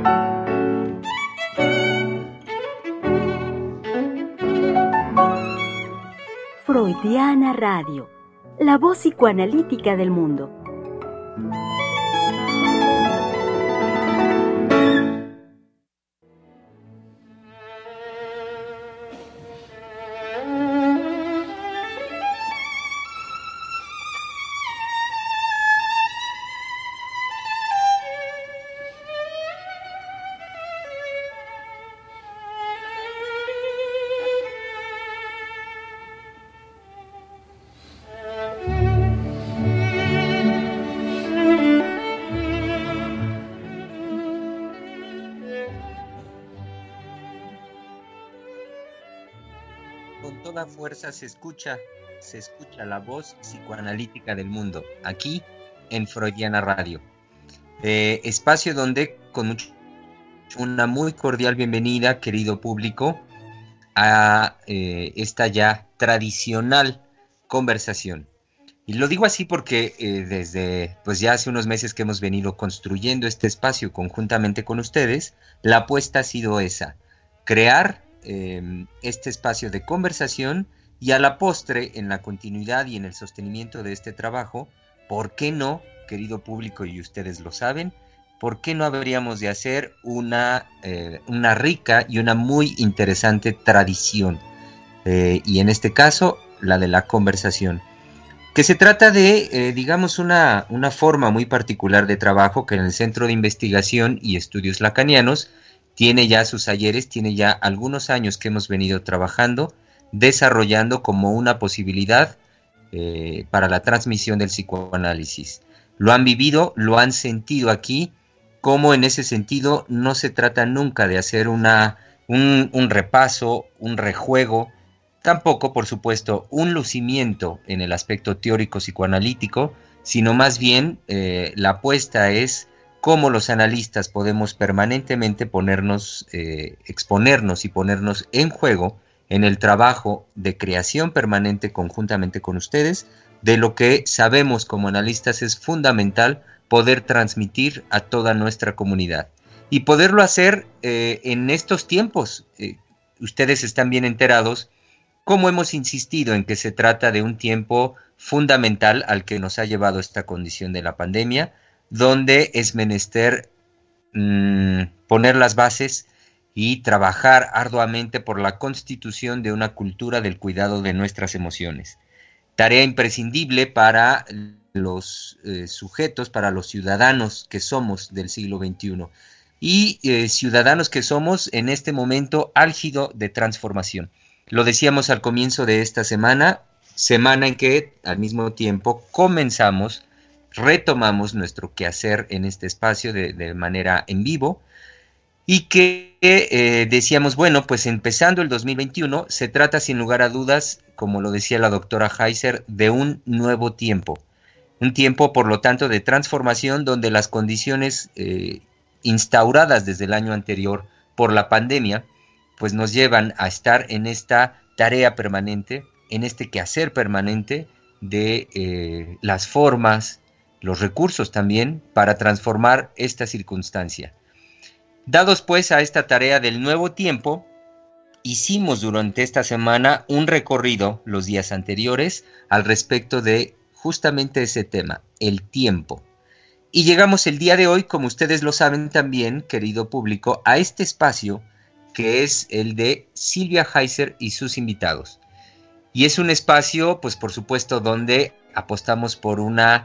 Freudiana Radio, la voz psicoanalítica del mundo. Con toda fuerza se escucha la voz psicoanalítica del mundo, aquí en Freudiana Radio. Espacio donde con una muy cordial bienvenida, querido público, a esta ya tradicional conversación. Y lo digo así porque desde pues ya hace unos meses que hemos venido construyendo este espacio conjuntamente con ustedes, la apuesta ha sido esa, crear este espacio de conversación y a la postre, en la continuidad y en el sostenimiento de este trabajo, ¿por qué no, querido público, y ustedes lo saben, por qué no habríamos de hacer una rica y una muy interesante tradición? Y en este caso, la de la conversación, que se trata de, digamos, una forma muy particular de trabajo que en el Centro de Investigación y Estudios Lacanianos tiene ya sus ayeres, tiene ya algunos años que hemos venido trabajando, desarrollando como una posibilidad para la transmisión del psicoanálisis. Lo han vivido, lo han sentido aquí, como en ese sentido no se trata nunca de hacer un repaso, un rejuego, tampoco, por supuesto, un lucimiento en el aspecto teórico psicoanalítico, sino más bien la apuesta es cómo los analistas podemos permanentemente exponernos y ponernos en juego en el trabajo de creación permanente conjuntamente con ustedes, de lo que sabemos como analistas es fundamental poder transmitir a toda nuestra comunidad. Y poderlo hacer en estos tiempos. Ustedes están bien enterados cómo hemos insistido en que se trata de un tiempo fundamental al que nos ha llevado esta condición de la pandemia, donde es menester poner las bases y trabajar arduamente por la constitución de una cultura del cuidado de nuestras emociones. Tarea imprescindible para los sujetos, para los ciudadanos que somos del siglo XXI y ciudadanos que somos en este momento álgido de transformación. Lo decíamos al comienzo de esta semana en que al mismo tiempo retomamos nuestro quehacer en este espacio de manera en vivo y que decíamos, bueno, pues empezando el 2021 se trata sin lugar a dudas, como lo decía la doctora Heiser, de un nuevo tiempo. Un tiempo, por lo tanto, de transformación donde las condiciones instauradas desde el año anterior por la pandemia, pues nos llevan a estar en esta tarea permanente, en este quehacer permanente de las formas, los recursos también para transformar esta circunstancia. Dados pues a esta tarea del nuevo tiempo, hicimos durante esta semana un recorrido los días anteriores al respecto de justamente ese tema, el tiempo. Y llegamos el día de hoy, como ustedes lo saben también, querido público, a este espacio que es el de Silvia Heiser y sus invitados. Y es un espacio, pues por supuesto, donde apostamos por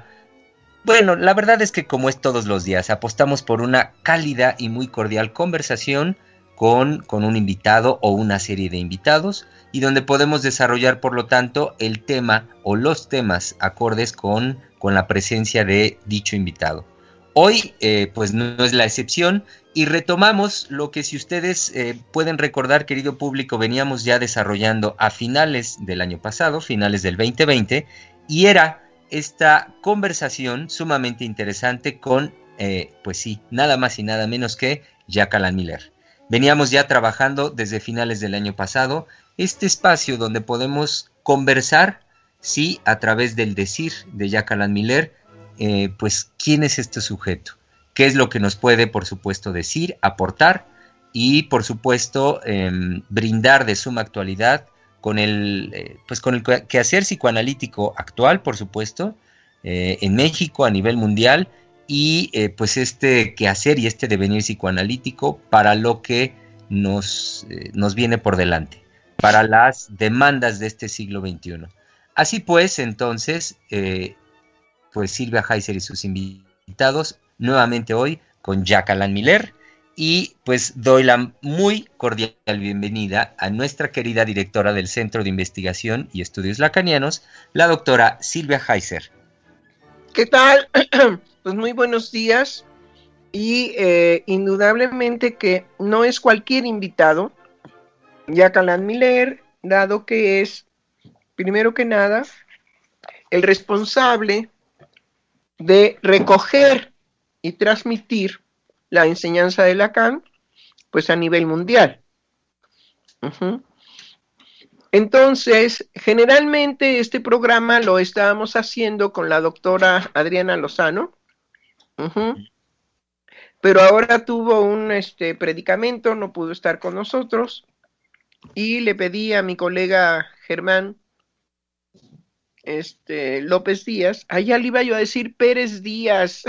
la verdad es que como es todos los días, apostamos por una cálida y muy cordial conversación con un invitado o una serie de invitados y donde podemos desarrollar, por lo tanto, el tema o los temas acordes con la presencia de dicho invitado. Hoy, pues no es la excepción y retomamos lo que, si ustedes pueden recordar, querido público, veníamos ya desarrollando a finales del año pasado, finales del 2020, y era esta conversación sumamente interesante con, pues sí, nada más y nada menos que Jack Alan Miller. Veníamos ya trabajando desde finales del año pasado este espacio donde podemos conversar, sí, a través del decir de Jack Alan Miller, pues quién es este sujeto, qué es lo que nos puede, por supuesto, decir, aportar y, por supuesto, brindar de suma actualidad con con el quehacer psicoanalítico actual, por supuesto, en México a nivel mundial y pues este quehacer y este devenir psicoanalítico para lo que nos viene por delante, para las demandas de este siglo XXI. Así pues, entonces, pues Silvia Heiser y sus invitados, nuevamente hoy con Jacqueline Miller, y pues doy la muy cordial bienvenida a nuestra querida directora del Centro de Investigación y Estudios Lacanianos, la doctora Silvia Heiser. ¿Qué tal? Pues muy buenos días y indudablemente que no es cualquier invitado, Jacqueline Miller, dado que es, primero que nada, el responsable de recoger y transmitir la enseñanza de Lacan, pues a nivel mundial. Entonces, generalmente este programa lo estábamos haciendo con la doctora Adriana Lozano, pero ahora tuvo un predicamento, no pudo estar con nosotros, y le pedí a mi colega Germán López Díaz, allá le iba yo a decir Pérez Díaz.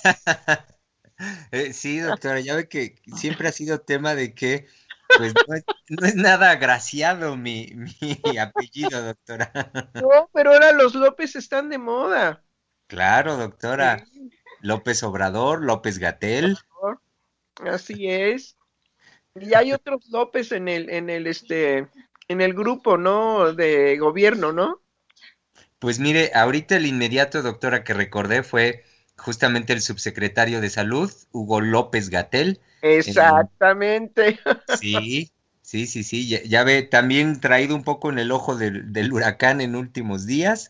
Sí, doctora, ya ve que siempre ha sido tema de que pues no es nada agraciado mi apellido, doctora. No, pero ahora los López están de moda. Claro, doctora. Sí. López Obrador, López Gatell. Así es. Y hay otros López en el grupo, ¿no? De gobierno, ¿no? Pues mire, ahorita el inmediato, doctora, que recordé fue justamente el subsecretario de Salud, Hugo López Gatell. Exactamente. Sí, sí, ya ve, también traído un poco en el ojo del huracán en últimos días,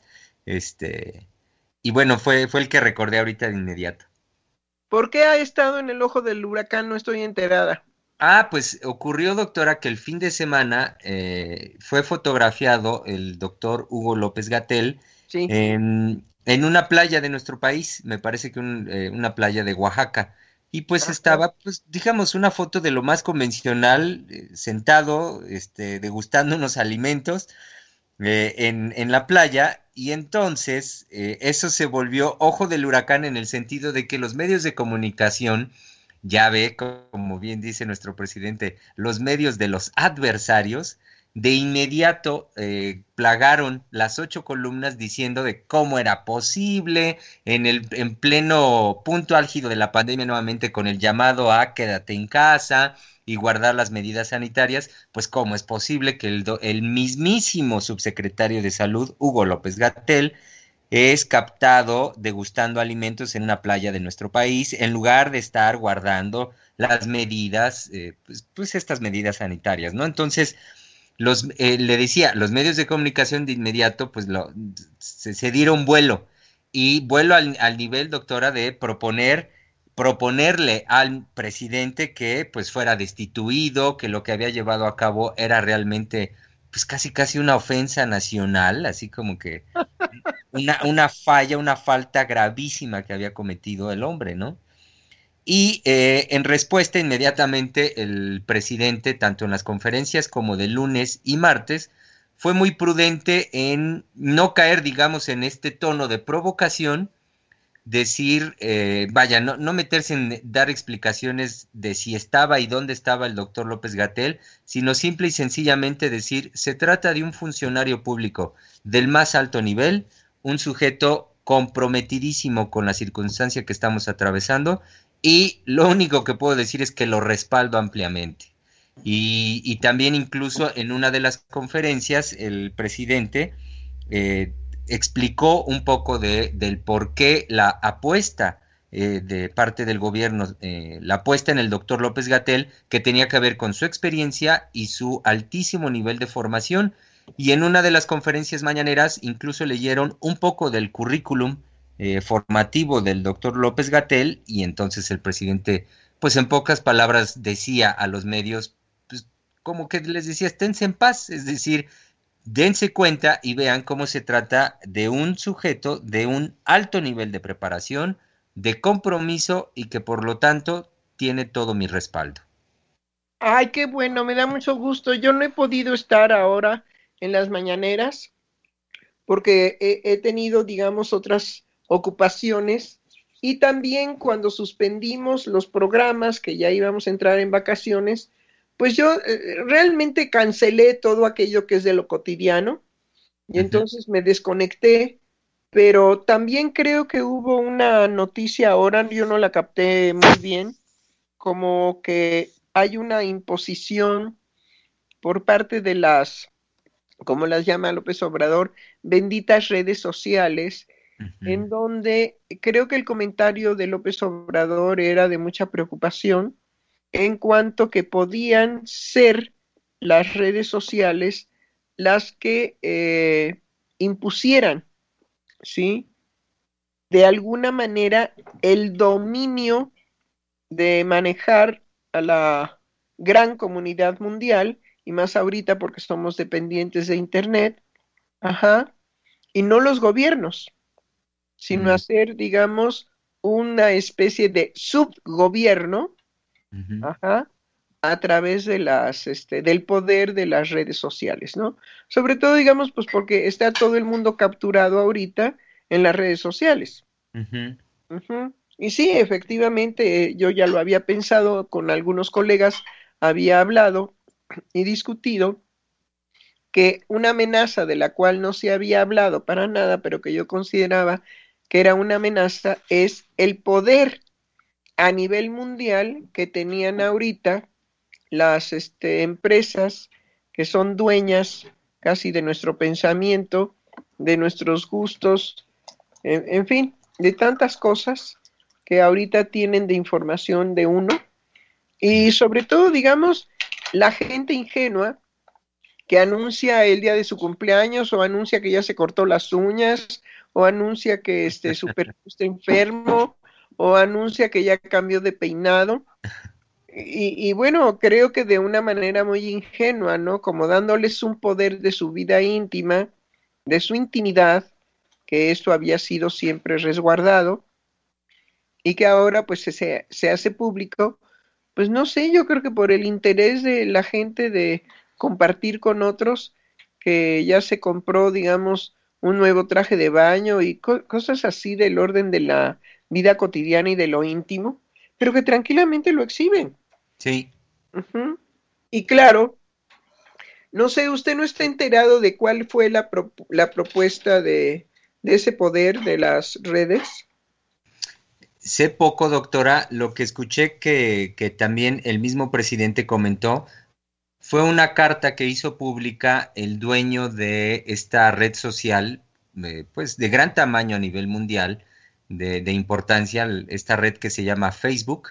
y bueno, fue el que recordé ahorita de inmediato. ¿Por qué ha estado en el ojo del huracán? No estoy enterada. Pues ocurrió, doctora, que el fin de semana fue fotografiado el doctor Hugo López Gatell Sí. en una playa de nuestro país, me parece que una playa de Oaxaca. Y pues estaba, pues digamos, una foto de lo más convencional, sentado, degustando unos alimentos en la playa. Y entonces eso se volvió ojo del huracán en el sentido de que los medios de comunicación, ya ve, como bien dice nuestro presidente, los medios de los adversarios, de inmediato plagaron las 8 columnas diciendo de cómo era posible, en pleno punto álgido de la pandemia, nuevamente con el llamado a quédate en casa y guardar las medidas sanitarias, pues cómo es posible que el mismísimo subsecretario de Salud, Hugo López Gatell, es captado degustando alimentos en una playa de nuestro país, en lugar de estar guardando las medidas, pues estas medidas sanitarias, ¿no? Entonces, le decía, los medios de comunicación de inmediato, pues se dieron vuelo, y vuelo al nivel, doctora, de proponerle al presidente que pues fuera destituido, que lo que había llevado a cabo era realmente pues casi una ofensa nacional, así como que una falla, una falta gravísima que había cometido el hombre, ¿no? Y en respuesta, inmediatamente el presidente, tanto en las conferencias como de lunes y martes, fue muy prudente en no caer, digamos, en este tono de provocación, decir, vaya, no meterse en dar explicaciones de si estaba y dónde estaba el doctor López Gatell, sino simple y sencillamente decir, se trata de un funcionario público del más alto nivel, un sujeto comprometidísimo con la circunstancia que estamos atravesando, y lo único que puedo decir es que lo respaldo ampliamente. Y también incluso en una de las conferencias el presidente explicó un poco del por qué la apuesta de parte del gobierno, la apuesta en el doctor López Gatell, que tenía que ver con su experiencia y su altísimo nivel de formación. Y en una de las conferencias mañaneras incluso leyeron un poco del currículum formativo del doctor López Gatell, y entonces el presidente, pues en pocas palabras, decía a los medios, pues, como que les decía, esténse en paz, es decir, dense cuenta y vean cómo se trata de un sujeto de un alto nivel de preparación, de compromiso y que por lo tanto tiene todo mi respaldo. Ay, qué bueno, me da mucho gusto. Yo no he podido estar ahora en las mañaneras porque he tenido, digamos, otras ocupaciones y también cuando suspendimos los programas, que ya íbamos a entrar en vacaciones, pues yo realmente cancelé todo aquello que es de lo cotidiano y Ujú. entonces me desconecté, pero también creo que hubo una noticia ahora, yo no la capté muy bien, como que hay una imposición por parte de las, como las llama López Obrador, benditas redes sociales, Ujú. en donde creo que el comentario de López Obrador era de mucha preocupación en cuanto que podían ser las redes sociales las que impusieran, ¿sí? De alguna manera el dominio de manejar a la gran comunidad mundial, y más ahorita porque somos dependientes de Internet, ajá, y no los gobiernos, sino Mm. hacer, digamos, una especie de subgobierno, Ujú. ajá, a través de del poder de las redes sociales, ¿no? Sobre todo, digamos, pues porque está todo el mundo capturado ahorita en las redes sociales. Ujú. Ujú. Y sí, efectivamente, yo ya lo había pensado con algunos colegas, había hablado y discutido que una amenaza de la cual no se había hablado para nada, pero que yo consideraba que era una amenaza, es el poder a nivel mundial que tenían ahorita las empresas que son dueñas casi de nuestro pensamiento, de nuestros gustos, en fin, de tantas cosas que ahorita tienen de información de uno y sobre todo, digamos, la gente ingenua que anuncia el día de su cumpleaños o anuncia que ya se cortó las uñas o anuncia que su perro está enfermo o anuncia que ya cambió de peinado. Y bueno, creo que de una manera muy ingenua, ¿no? Como dándoles un poder de su vida íntima, de su intimidad, que esto había sido siempre resguardado y que ahora pues se hace público, pues no sé, yo creo que por el interés de la gente de compartir con otros, que ya se compró, digamos, un nuevo traje de baño y cosas así del orden de la vida cotidiana y de lo íntimo, pero que tranquilamente lo exhiben. Sí. Ujú. Y claro, no sé, usted no está enterado de cuál fue la propuesta de ese poder de las redes. Sé poco, doctora. Lo que escuché que también el mismo presidente comentó fue una carta que hizo pública el dueño de esta red social, pues de gran tamaño a nivel mundial, de importancia, esta red que se llama Facebook.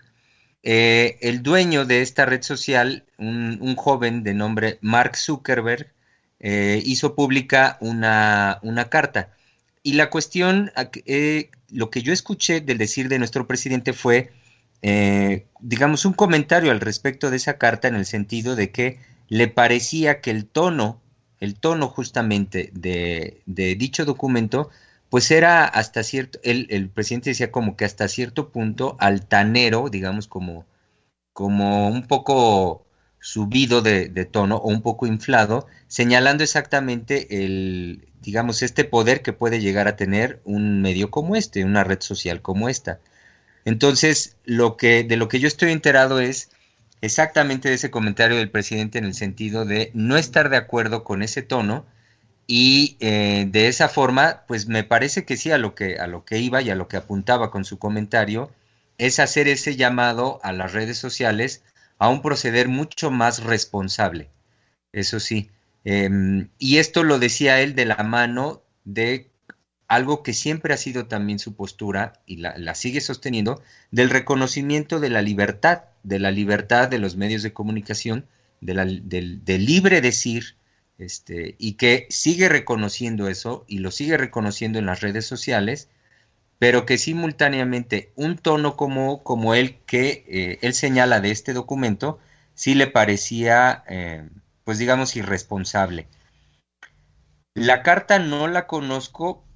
El dueño de esta red social, un joven de nombre Mark Zuckerberg, hizo pública una carta. Y la cuestión, lo que yo escuché del decir de nuestro presidente fue, digamos, un comentario al respecto de esa carta en el sentido de que le parecía que el tono justamente de dicho documento, pues era hasta cierto, el presidente decía como que hasta cierto punto altanero, digamos, como un poco subido de tono o un poco inflado, señalando exactamente digamos, este poder que puede llegar a tener un medio como este, una red social como esta. Entonces, de lo que yo estoy enterado es exactamente de ese comentario del presidente en el sentido de no estar de acuerdo con ese tono y de esa forma, pues me parece que sí, a lo que iba y a lo que apuntaba con su comentario, es hacer ese llamado a las redes sociales a un proceder mucho más responsable. Eso sí. Y esto lo decía él de la mano de algo que siempre ha sido también su postura y la sigue sosteniendo, del reconocimiento de la libertad de los medios de comunicación, del libre decir, y que sigue reconociendo eso y lo sigue reconociendo en las redes sociales, pero que simultáneamente un tono como el que él señala de este documento, sí le parecía, pues digamos, irresponsable. La carta no la conozco,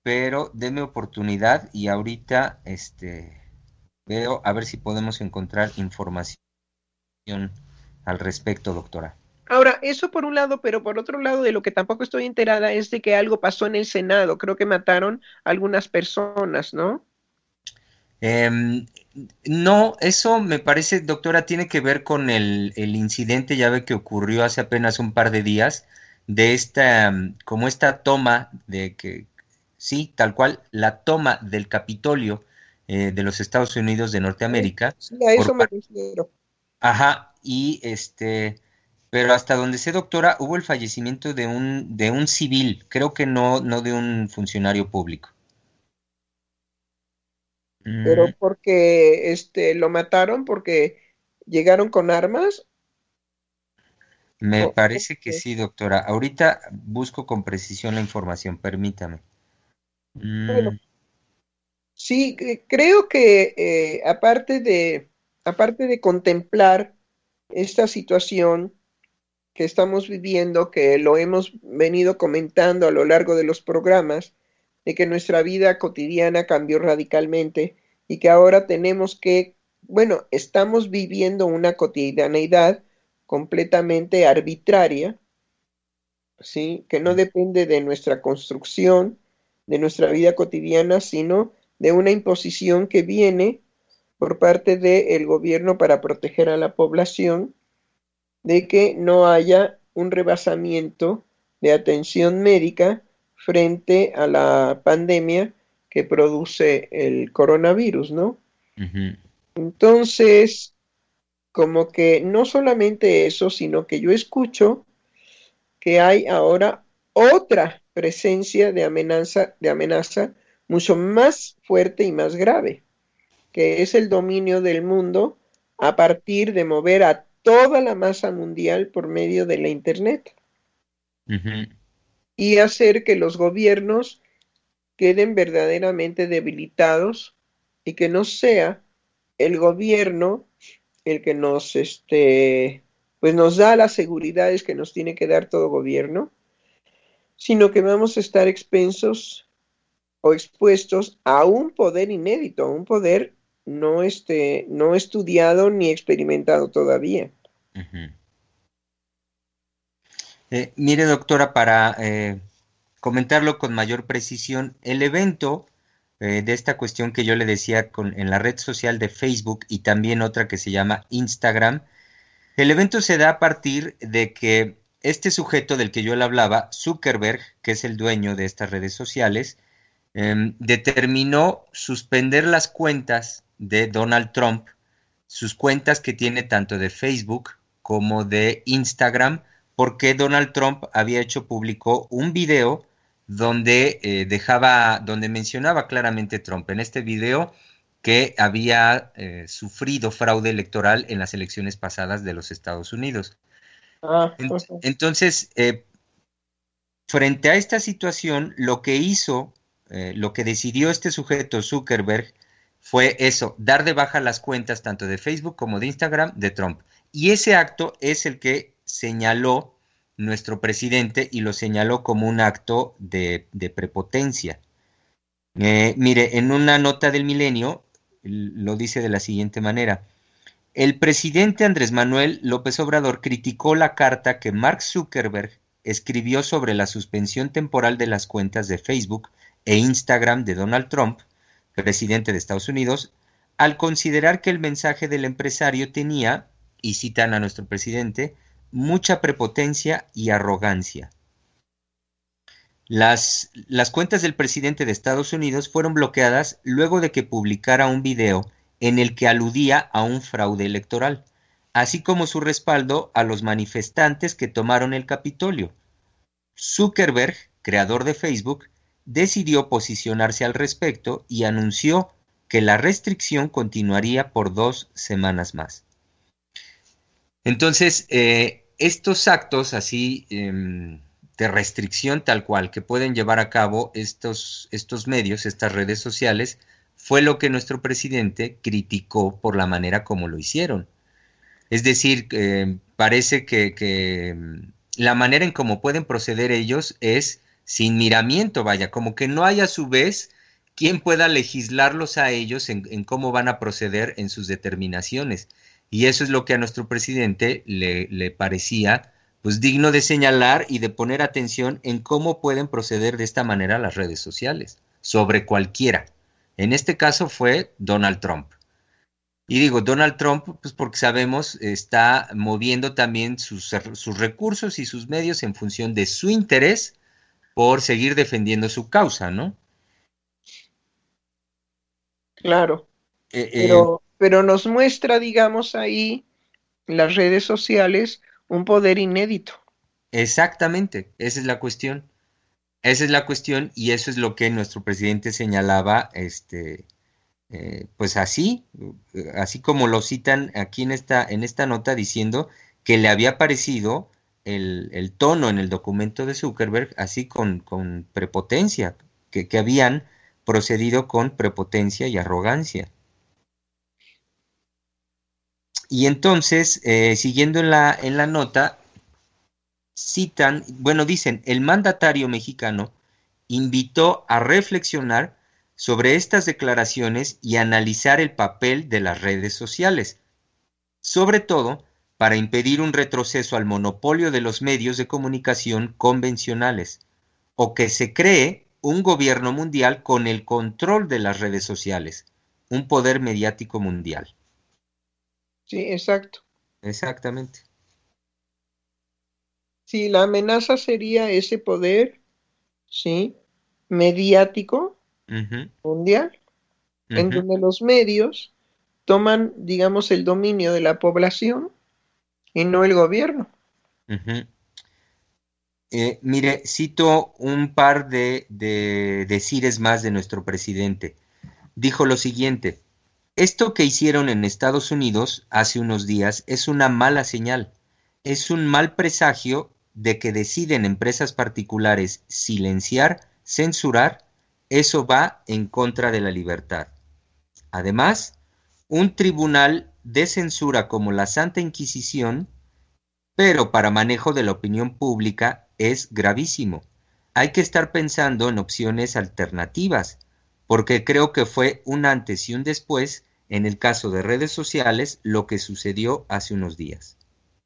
pero deme oportunidad y ahorita veo a ver si podemos encontrar información al respecto, doctora. Ahora, eso por un lado, pero por otro lado, de lo que tampoco estoy enterada es de que algo pasó en el Senado. Creo que mataron a algunas personas, ¿no? Em, no, eso me parece, doctora, tiene que ver con el incidente, ya ve que ocurrió hace apenas un par de días, de esta, como esta toma de que, sí, tal cual, la toma del Capitolio de los Estados Unidos de Norteamérica, Sí, a eso por me par- refiero. ajá, y pero hasta donde sé, doctora, hubo el fallecimiento de un civil, creo que no, no de un funcionario público. Pero Mm, porque lo mataron porque llegaron con armas. Me ¿Cómo parece que fue? sí, doctora. Ahorita busco con precisión la información, permítame. Bueno, Mm, sí, creo que aparte de contemplar esta situación que estamos viviendo, que lo hemos venido comentando a lo largo de los programas, de que nuestra vida cotidiana cambió radicalmente y que ahora tenemos que, bueno, estamos viviendo una cotidianeidad completamente arbitraria, ¿sí? Que no depende de nuestra construcción, de nuestra vida cotidiana, sino de una imposición que viene por parte del gobierno para proteger a la población de que no haya un rebasamiento de atención médica frente a la pandemia que produce el coronavirus, ¿no? ujú. Entonces, como que no solamente eso, sino que yo escucho que hay ahora otra presencia de amenaza mucho más fuerte y más grave, que es el dominio del mundo a partir de mover a toda la masa mundial por medio de la Internet Ujú. y hacer que los gobiernos queden verdaderamente debilitados y que no sea el gobierno el que pues nos da las seguridades que nos tiene que dar todo gobierno, sino que vamos a estar expensos o expuestos a un poder inédito, a un poder no estudiado ni experimentado todavía. Ujú. Mire, doctora, para comentarlo con mayor precisión, el evento de esta cuestión que yo le decía en la red social de Facebook y también otra que se llama Instagram, el evento se da a partir de que este sujeto del que yo le hablaba, Zuckerberg, que es el dueño de estas redes sociales, determinó suspender las cuentas de Donald Trump, sus cuentas que tiene tanto de Facebook como de Instagram, porque Donald Trump había hecho público un video donde donde mencionaba claramente Trump en este video que había sufrido fraude electoral en las elecciones pasadas de los Estados Unidos. Ah, Entonces, frente a esta situación, lo que decidió este sujeto Zuckerberg fue eso, dar de baja las cuentas tanto de Facebook como de Instagram de Trump. Y ese acto es el que señaló nuestro presidente y lo señaló como un acto de prepotencia. Mire, en una nota del Milenio lo dice de la siguiente manera. El presidente Andrés Manuel López Obrador criticó la carta que Mark Zuckerberg escribió sobre la suspensión temporal de las cuentas de Facebook e Instagram de Donald Trump, presidente de Estados Unidos, al considerar que el mensaje del empresario tenía, y citan a nuestro presidente, mucha prepotencia y arrogancia. Las cuentas del presidente de Estados Unidos fueron bloqueadas luego de que publicara un video en el que aludía a un fraude electoral, así como su respaldo a los manifestantes que tomaron el Capitolio. Zuckerberg, creador de Facebook, decidió posicionarse al respecto y anunció que la restricción continuaría por 2 semanas más. Entonces, estos actos así de restricción tal cual que pueden llevar a cabo estos medios, estas redes sociales, fue lo que nuestro presidente criticó por la manera como lo hicieron. Es decir, parece que la manera en cómo pueden proceder ellos es sin miramiento, vaya, como que no hay a su vez quien pueda legislarlos a ellos en cómo van a proceder en sus determinaciones. Y eso es lo que a nuestro presidente le parecía pues digno de señalar y de poner atención en cómo pueden proceder de esta manera las redes sociales, sobre cualquiera. En este caso fue Donald Trump. Y digo Donald Trump, pues porque sabemos, está moviendo también sus recursos y sus medios en función de su interés por seguir defendiendo su causa, ¿no? Claro, Eh, eh, pero nos muestra, digamos, ahí las redes sociales un poder inédito. Exactamente, esa es la cuestión. Esa es la cuestión y eso es lo que nuestro presidente señalaba, pues así como lo citan aquí en esta nota diciendo que le había parecido el tono en el documento de Zuckerberg así con prepotencia, que habían procedido con prepotencia y arrogancia. Y entonces, siguiendo en la nota, citan, bueno, dicen, el mandatario mexicano invitó a reflexionar sobre estas declaraciones y analizar el papel de las redes sociales, sobre todo para impedir un retroceso al monopolio de los medios de comunicación convencionales, o que se cree un gobierno mundial con el control de las redes sociales, un poder mediático mundial. Sí, exacto. Exactamente. Sí, la amenaza sería ese poder, sí, mediático Ujú, mundial, en ujú, donde los medios toman, digamos, el dominio de la población y no el gobierno. ujú. Mire, cito un par de decires más de nuestro presidente. Dijo lo siguiente: esto que hicieron en Estados Unidos hace unos días es una mala señal, es un mal presagio de que deciden empresas particulares silenciar, censurar, eso va en contra de la libertad. Además, un tribunal de censura como la Santa Inquisición, pero para manejo de la opinión pública, es gravísimo. Hay que estar pensando en opciones alternativas, porque creo que fue un antes y un después en el caso de redes sociales lo que sucedió hace unos días.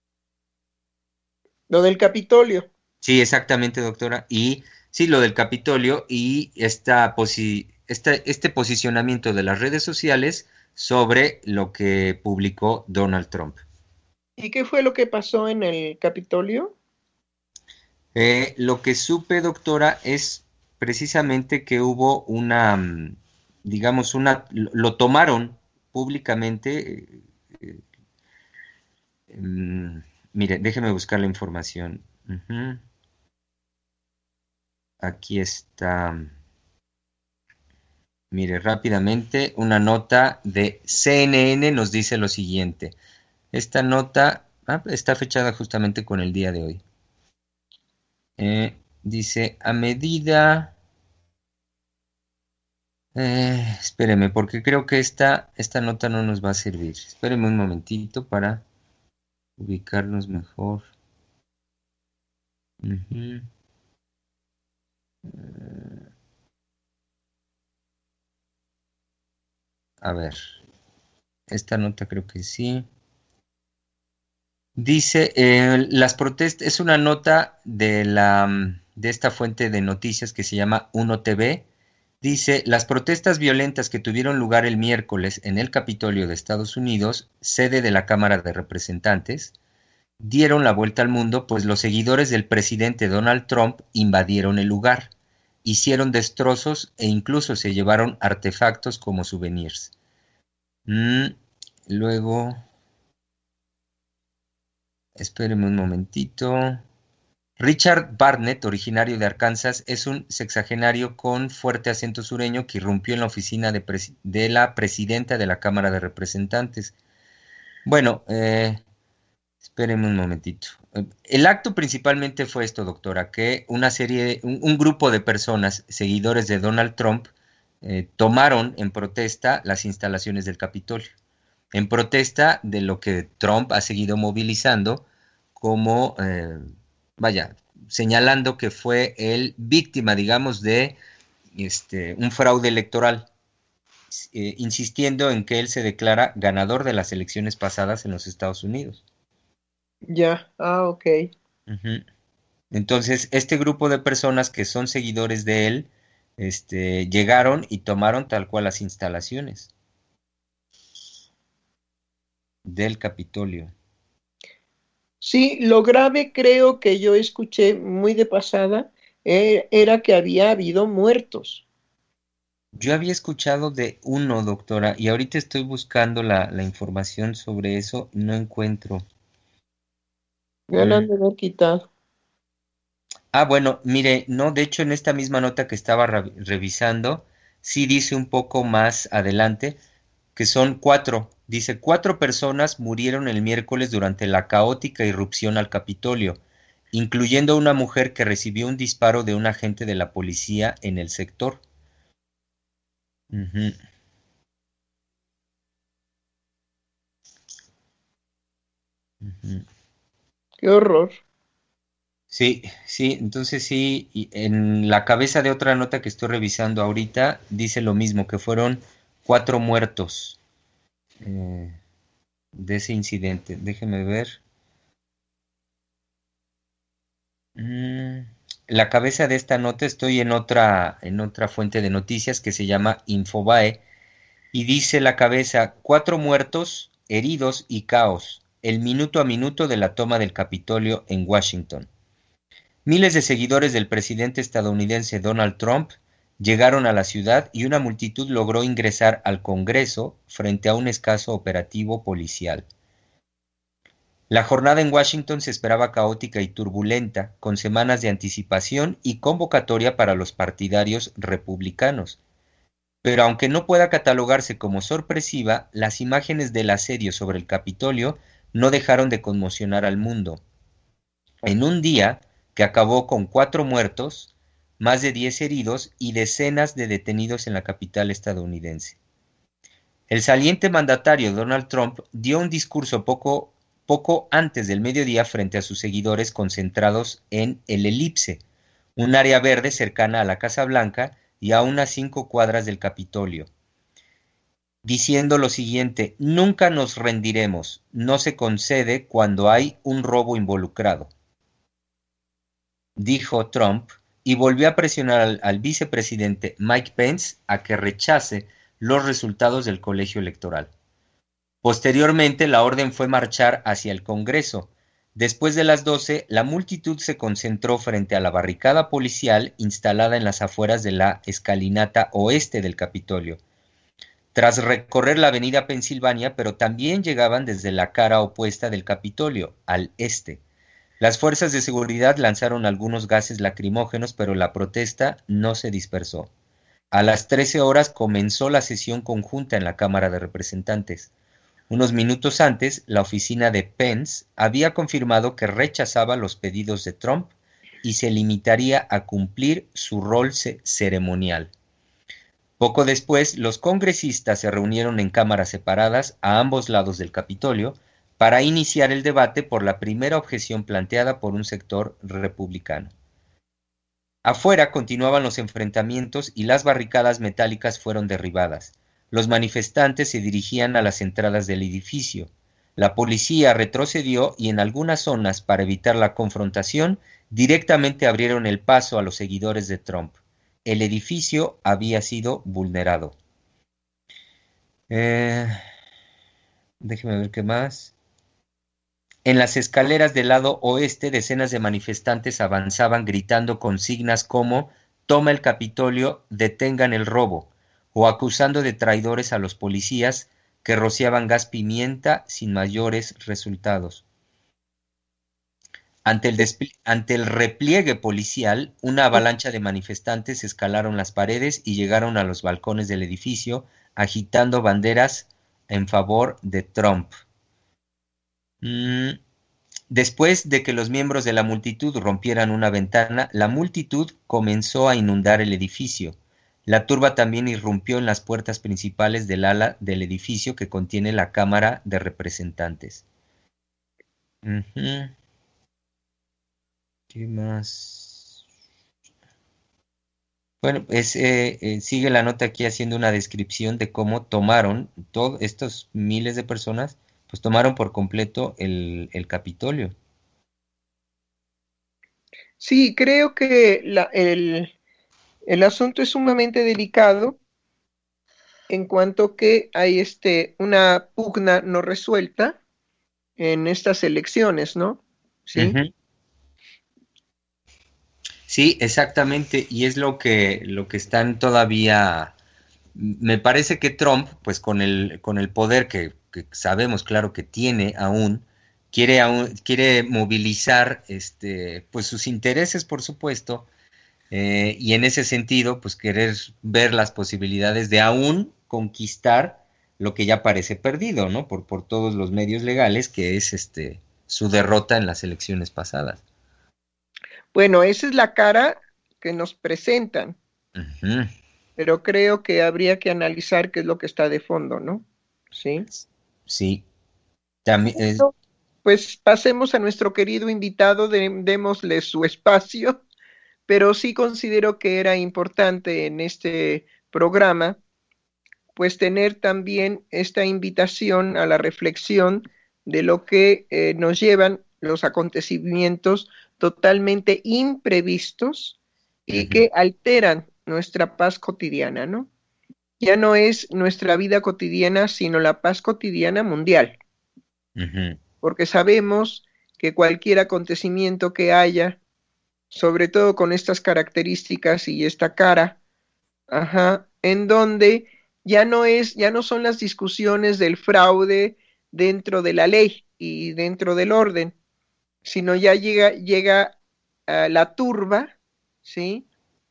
Lo del Capitolio. Sí, exactamente, doctora. Y sí, lo del Capitolio y este posicionamiento de las redes sociales sobre lo que publicó Donald Trump. ¿Y qué fue lo que pasó en el Capitolio? Lo que supe, doctora, es precisamente que hubo digamos, lo tomaron públicamente. eh, Mire, déjeme buscar la información. Ujú. Aquí está. Mire, rápidamente, una nota de CNN nos dice lo siguiente. Esta nota está fechada justamente con el día de hoy. Dice, a medida... espéreme, porque creo que esta nota no nos va a servir. Espéreme un momentito para ubicarnos mejor. Ujú. A ver, esta nota creo que sí. Dice, las protestas, es una nota de esta fuente de noticias que se llama Uno TV. Dice, las protestas violentas que tuvieron lugar el miércoles en el Capitolio de Estados Unidos, sede de la Cámara de Representantes, dieron la vuelta al mundo, pues los seguidores del presidente Donald Trump invadieron el lugar, hicieron destrozos e incluso se llevaron artefactos como souvenirs. Luego, espéreme un momentito. Richard Barnett, originario de Arkansas, es un sexagenario con fuerte acento sureño que irrumpió en la oficina de la presidenta de la Cámara de Representantes. Bueno, espérenme un momentito. El acto principalmente fue esto, doctora, que un grupo de personas, seguidores de Donald Trump, tomaron en protesta las instalaciones del Capitolio, en protesta de lo que Trump ha seguido movilizando como, vaya, señalando que fue él víctima, digamos, de un fraude electoral, insistiendo en que él se declara ganador de las elecciones pasadas en los Estados Unidos. Ya, ok. Ujú. Entonces, este grupo de personas que son seguidores de él, llegaron y tomaron tal cual las instalaciones del Capitolio. Sí, lo grave creo que yo escuché muy de pasada era que había habido muertos. Yo había escuchado de uno, doctora, y ahorita estoy buscando la información sobre eso y no encuentro. Ya la han de haber quitado. Bueno, mire, no, de hecho en esta misma nota que estaba revisando, sí dice un poco más adelante que son 4. Dice, 4 personas murieron el miércoles durante la caótica irrupción al Capitolio, incluyendo una mujer que recibió un disparo de un agente de la policía en el sector. Ujú. Ujú. Qué horror. Sí, sí, entonces sí, y en la cabeza de otra nota que estoy revisando ahorita, dice lo mismo, que fueron 4 muertos eh, de ese incidente. Déjeme ver. Mm, la cabeza de esta nota estoy en otra fuente de noticias que se llama Infobae y dice la cabeza, 4 muertos, heridos y caos, el minuto a minuto de la toma del Capitolio en Washington. Miles de seguidores del presidente estadounidense Donald Trump llegaron a la ciudad y una multitud logró ingresar al Congreso frente a un escaso operativo policial. La jornada en Washington se esperaba caótica y turbulenta, con semanas de anticipación y convocatoria para los partidarios republicanos. Pero aunque no pueda catalogarse como sorpresiva, las imágenes del asedio sobre el Capitolio no dejaron de conmocionar al mundo. En un día que acabó con 4 muertos, más de 10 heridos y decenas de detenidos en la capital estadounidense. El saliente mandatario Donald Trump dio un discurso poco antes del mediodía frente a sus seguidores concentrados en el Elipse, un área verde cercana a la Casa Blanca y a unas 5 cuadras del Capitolio, diciendo lo siguiente: nunca nos rendiremos, no se concede cuando hay un robo involucrado, dijo Trump, y volvió a presionar al vicepresidente Mike Pence a que rechace los resultados del colegio electoral. Posteriormente, la orden fue marchar hacia el Congreso. Después de las 12, la multitud se concentró frente a la barricada policial instalada en las afueras de la escalinata oeste del Capitolio. Tras recorrer la avenida Pensilvania, pero también llegaban desde la cara opuesta del Capitolio, al este. Las fuerzas de seguridad lanzaron algunos gases lacrimógenos, pero la protesta no se dispersó. A las 13 horas comenzó la sesión conjunta en la Cámara de Representantes. Unos minutos antes, la oficina de Pence había confirmado que rechazaba los pedidos de Trump y se limitaría a cumplir su rol ceremonial. Poco después, los congresistas se reunieron en cámaras separadas a ambos lados del Capitolio para iniciar el debate por la primera objeción planteada por un sector republicano. Afuera continuaban los enfrentamientos y las barricadas metálicas fueron derribadas. Los manifestantes se dirigían a las entradas del edificio. La policía retrocedió y en algunas zonas, para evitar la confrontación, directamente abrieron el paso a los seguidores de Trump. El edificio había sido vulnerado. Déjeme ver qué más. En las escaleras del lado oeste, decenas de manifestantes avanzaban gritando consignas como «Toma el Capitolio, detengan el robo», o acusando de traidores a los policías que rociaban gas pimienta sin mayores resultados. Ante el repliegue policial, una avalancha de manifestantes escalaron las paredes y llegaron a los balcones del edificio, agitando banderas en favor de Trump. Después de que los miembros de la multitud rompieran una ventana, la multitud comenzó a inundar el edificio. La turba también irrumpió en las puertas principales del ala del edificio que contiene la Cámara de Representantes. ¿Qué más? Bueno, sigue la nota aquí haciendo una descripción de cómo tomaron todos estos miles de personas, pues tomaron por completo el Capitolio. Sí, creo que el asunto es sumamente delicado en cuanto que hay una pugna no resuelta en estas elecciones, ¿no? Sí. Ujú. Sí, exactamente, y es lo que están todavía. Me parece que Trump, pues con el poder que sabemos, claro, que tiene quiere movilizar pues sus intereses, por supuesto, y en ese sentido, pues querer ver las posibilidades de aún conquistar lo que ya parece perdido, ¿no? Por todos los medios legales, que es su derrota en las elecciones pasadas. Bueno, esa es la cara que nos presentan, Ujú. pero creo que habría que analizar qué es lo que está de fondo, ¿no? Sí. Sí, también, Bueno, pues pasemos a nuestro querido invitado, démosle su espacio, pero sí considero que era importante en este programa, pues tener también esta invitación a la reflexión de lo que nos llevan los acontecimientos totalmente imprevistos y ujú, que alteran nuestra paz cotidiana, ¿no? Ya no es nuestra vida cotidiana, sino la paz cotidiana mundial, ujú, porque sabemos que cualquier acontecimiento que haya, sobre todo con estas características y esta cara, ajá, en donde ya no son las discusiones del fraude dentro de la ley y dentro del orden, sino ya llega la turba, ¿sí?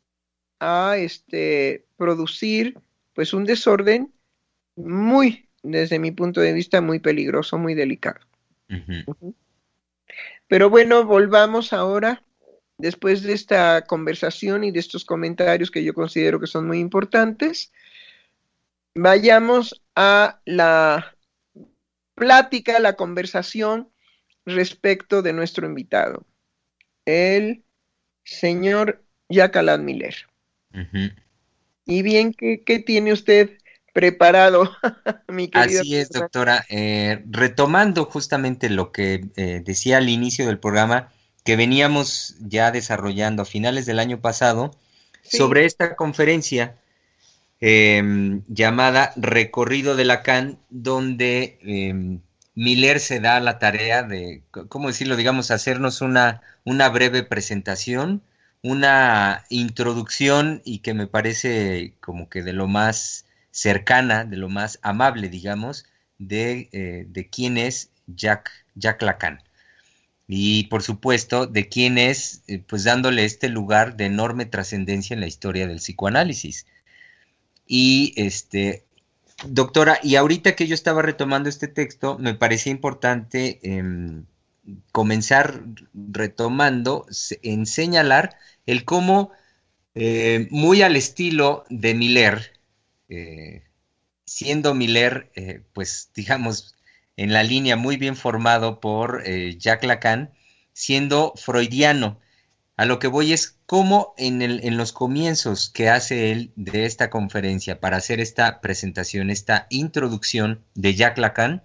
A producir pues un desorden muy, desde mi punto de vista, muy peligroso, muy delicado. ujú. Ujú. Pero bueno, volvamos ahora, después de esta conversación y de estos comentarios que yo considero que son muy importantes, vayamos a la plática, la conversación respecto de nuestro invitado, el señor Jacques Miller. Ujú. Y bien, ¿qué tiene usted preparado, mi querida Así es, persona? doctora. Retomando justamente lo que decía al inicio del programa, que veníamos ya desarrollando a finales del año pasado, Sí, sobre esta conferencia llamada Recorrido de Lacan, donde Miller se da la tarea de, ¿cómo decirlo? Digamos, hacernos una breve presentación, una introducción y que me parece como que de lo más cercana, de lo más amable, digamos, de quién es Jacques Lacan. Y por supuesto, de quién es, pues dándole este lugar de enorme trascendencia en la historia del psicoanálisis. Y doctora, y ahorita que yo estaba retomando este texto, me parecía importante comenzar retomando en señalar el cómo, muy al estilo de Miller, eh, siendo Miller, pues digamos, en la línea muy bien formado por Jacques Lacan, siendo freudiano. A lo que voy es cómo en los comienzos que hace él de esta conferencia para hacer esta presentación, esta introducción de Jacques Lacan,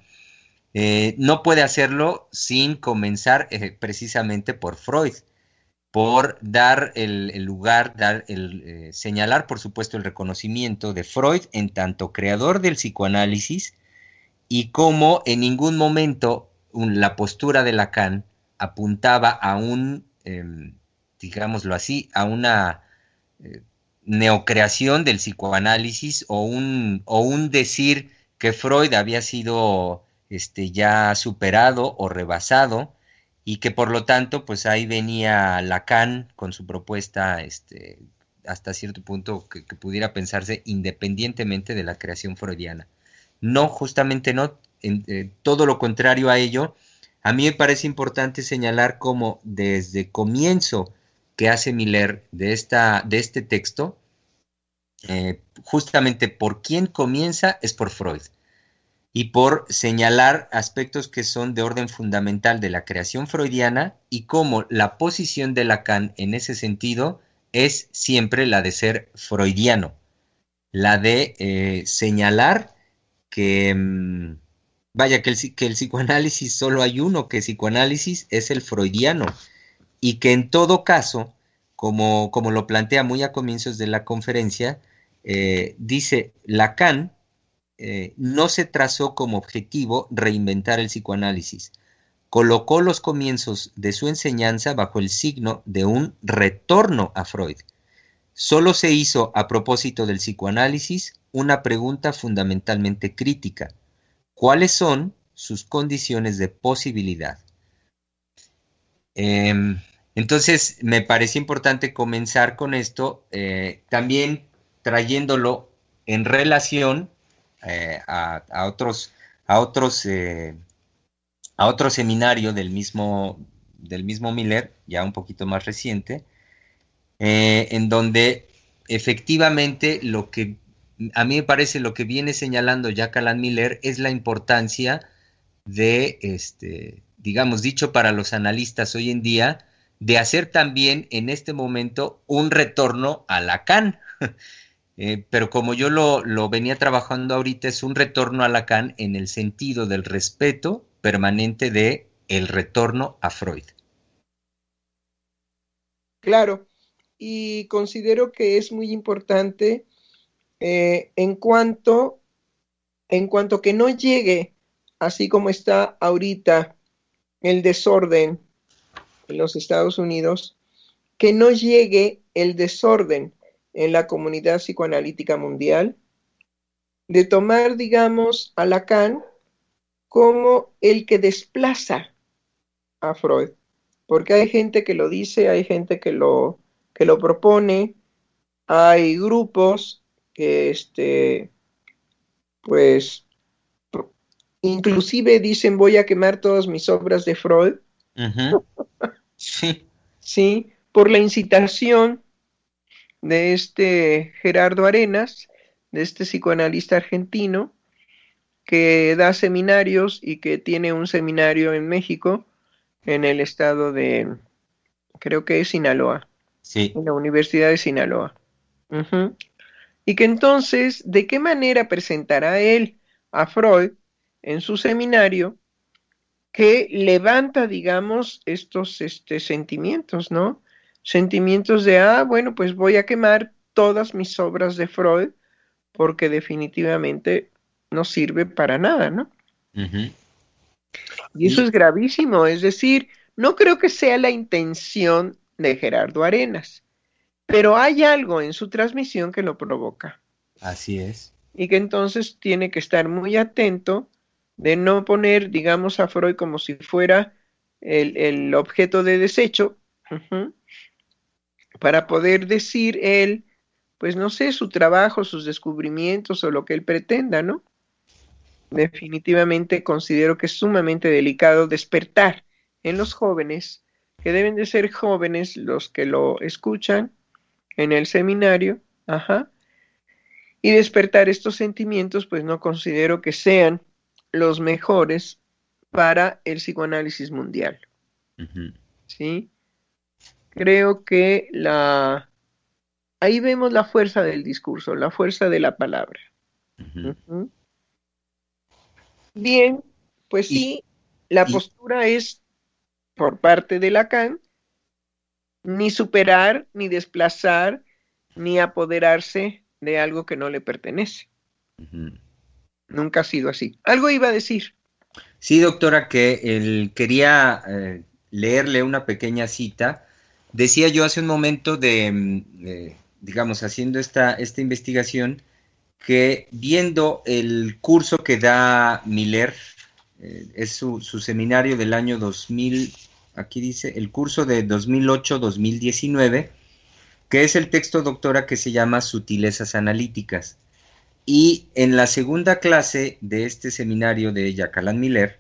no puede hacerlo sin comenzar precisamente por Freud, por dar el lugar, señalar por supuesto el reconocimiento de Freud en tanto creador del psicoanálisis y cómo en ningún momento la postura de Lacan apuntaba a digámoslo así, a una eh, neocreación del psicoanálisis o un decir que Freud había sido ya superado o rebasado y que por lo tanto pues ahí venía Lacan con su propuesta hasta cierto punto que pudiera pensarse independientemente de la creación freudiana. No, justamente no, todo lo contrario a ello. A mí me parece importante señalar cómo desde comienzo que hace Miller de este texto, justamente por quién comienza es por Freud. y por señalar aspectos que son de orden fundamental de la creación freudiana y cómo la posición de Lacan en ese sentido es siempre la de ser freudiano, la de señalar que, vaya, que el psicoanálisis solo hay uno, que el psicoanálisis es el freudiano, y que en todo caso, como lo plantea muy a comienzos de la conferencia, dice Lacan, no se trazó como objetivo reinventar el psicoanálisis. Colocó los comienzos de su enseñanza bajo el signo de un retorno a Freud. Solo se hizo a propósito del psicoanálisis una pregunta fundamentalmente crítica. ¿Cuáles son sus condiciones de posibilidad? Entonces, me parece importante comenzar con esto, también trayéndolo en relación a otro seminario del mismo Miller, ya un poquito más reciente, en donde efectivamente lo que a mí me parece lo que viene señalando Jacques Alain Miller es la importancia de, digamos, dicho para los analistas hoy en día, de hacer también en este momento un retorno a Lacan. Pero como yo lo venía trabajando ahorita, es un retorno a Lacan en el sentido del respeto permanente de el retorno a Freud. Claro, y considero que es muy importante en cuanto que no llegue, así como está ahorita el desorden en los Estados Unidos, que no llegue el desorden en la comunidad psicoanalítica mundial, de tomar, digamos, a Lacan como el que desplaza a Freud, porque hay gente que lo dice, hay gente que lo propone, hay grupos que pues inclusive dicen voy a quemar todas mis obras de Freud. Uh-huh. Sí. Sí, por la incitación de Gerardo Arenas, de este psicoanalista argentino, que da seminarios y que tiene un seminario en México, en el estado de, creo que es Sinaloa, Sí. en la Universidad de Sinaloa. Uh-huh. Y que entonces, ¿de qué manera presentará él a Freud en su seminario que levanta, digamos, estos sentimientos, ¿no? Sentimientos de, bueno, pues voy a quemar todas mis obras de Freud porque definitivamente no sirve para nada, ¿no? Uh-huh. Y eso es gravísimo, es decir, no creo que sea la intención de Gerardo Arenas, pero hay algo en su transmisión que lo provoca. Así es. Y que entonces tiene que estar muy atento de no poner, digamos, a Freud como si fuera el objeto de desecho, uh-huh, para poder decir él, pues no sé, su trabajo, sus descubrimientos o lo que él pretenda, ¿no? Definitivamente considero que es sumamente delicado despertar en los jóvenes, que deben de ser jóvenes los que lo escuchan en el seminario, ajá, y despertar estos sentimientos, pues no considero que sean los mejores para el psicoanálisis mundial. Uh-huh. ¿Sí? Creo que ahí vemos la fuerza del discurso, la fuerza de la palabra. Uh-huh. Uh-huh. Bien, pues sí, la postura es por parte de Lacan, ni superar, ni desplazar, ni apoderarse de algo que no le pertenece. Uh-huh. Nunca ha sido así. Algo iba a decir. Sí, doctora, que él quería leerle una pequeña cita. Decía yo hace un momento digamos, haciendo esta investigación, que viendo el curso que da Miller, es su seminario del año 2000, aquí dice, el curso de 2008-2019, que es el texto, doctora, que se llama Sutilezas Analíticas. Y en la segunda clase de este seminario de Jacques Alain Miller,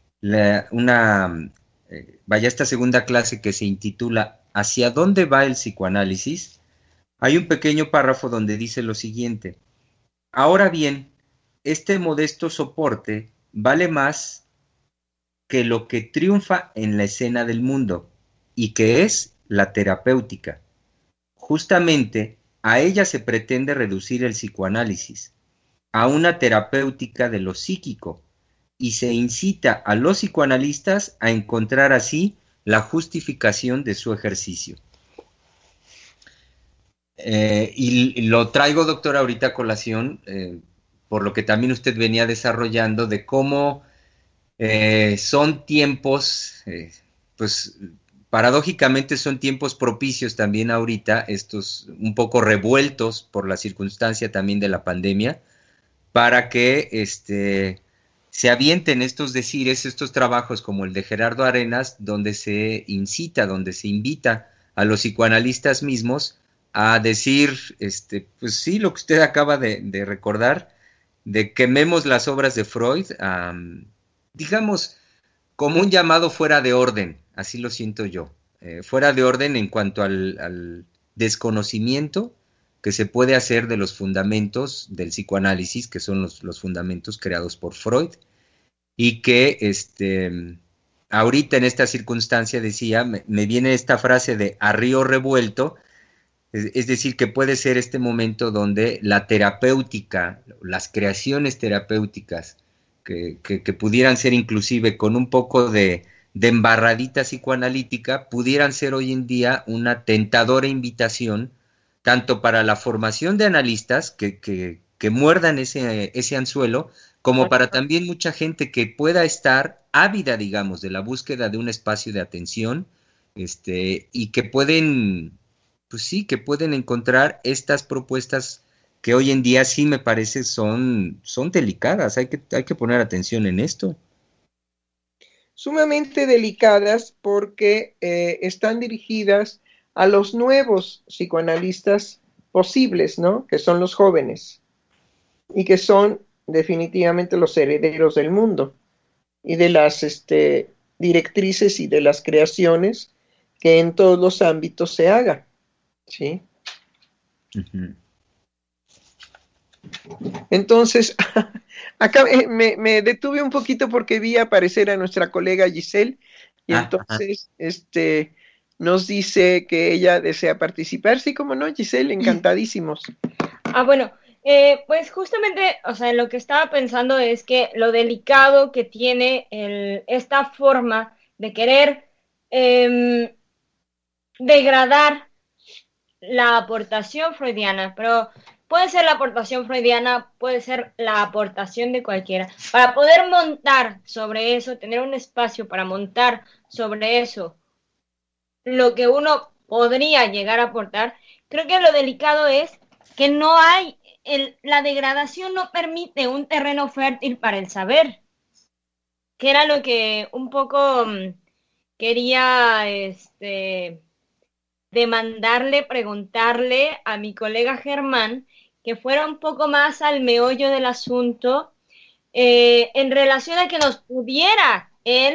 esta segunda clase que se intitula ¿Hacia dónde va el psicoanálisis? Hay un pequeño párrafo donde dice lo siguiente: ahora bien, este modesto soporte vale más que lo que triunfa en la escena del mundo, y que es la terapéutica. Justamente a ella se pretende reducir el psicoanálisis, a una terapéutica de lo psíquico, y se incita a los psicoanalistas a encontrar así la justificación de su ejercicio. Y lo traigo, doctor, ahorita a colación, por lo que también usted venía desarrollando, de cómo son tiempos, pues paradójicamente son tiempos propicios también ahorita, estos un poco revueltos por la circunstancia también de la pandemia, para que se avienten estos decires, estos trabajos como el de Gerardo Arenas, donde se incita, donde se invita a los psicoanalistas mismos a decir, pues sí, lo que usted acaba de recordar, de quememos las obras de Freud, digamos, como un llamado fuera de orden, así lo siento yo, fuera de orden en cuanto al desconocimiento que se puede hacer de los fundamentos del psicoanálisis, que son los fundamentos creados por Freud, y que ahorita en esta circunstancia decía, me viene esta frase de a río revuelto, es decir, que puede ser este momento donde la terapéutica, las creaciones terapéuticas, que pudieran ser inclusive con un poco de embarradita psicoanalítica, pudieran ser hoy en día una tentadora invitación, tanto para la formación de analistas que muerdan ese anzuelo, como para también mucha gente que pueda estar ávida, digamos, de la búsqueda de un espacio de atención, y que pueden, pues sí, que pueden encontrar estas propuestas que hoy en día sí me parece son delicadas, hay que poner atención en esto. Sumamente delicadas porque están dirigidas a los nuevos psicoanalistas posibles, ¿no? Que son los jóvenes y que son definitivamente los herederos del mundo y de las directrices y de las creaciones que en todos los ámbitos se haga, ¿sí? Uh-huh. Entonces, acá me detuve un poquito porque vi aparecer a nuestra colega Giselle y entonces nos dice que ella desea participar. Sí, como no, Giselle, encantadísimos. Bueno, pues justamente, o sea, lo que estaba pensando es que lo delicado que tiene esta forma de querer degradar la aportación freudiana, pero puede ser la aportación freudiana, puede ser la aportación de cualquiera. Para poder montar sobre eso, tener un espacio para montar sobre eso lo que uno podría llegar a aportar, creo que lo delicado es que no hay, la degradación no permite un terreno fértil para el saber, que era lo que un poco quería demandarle, preguntarle a mi colega Germán, que fuera un poco más al meollo del asunto, en relación a que nos pudiera él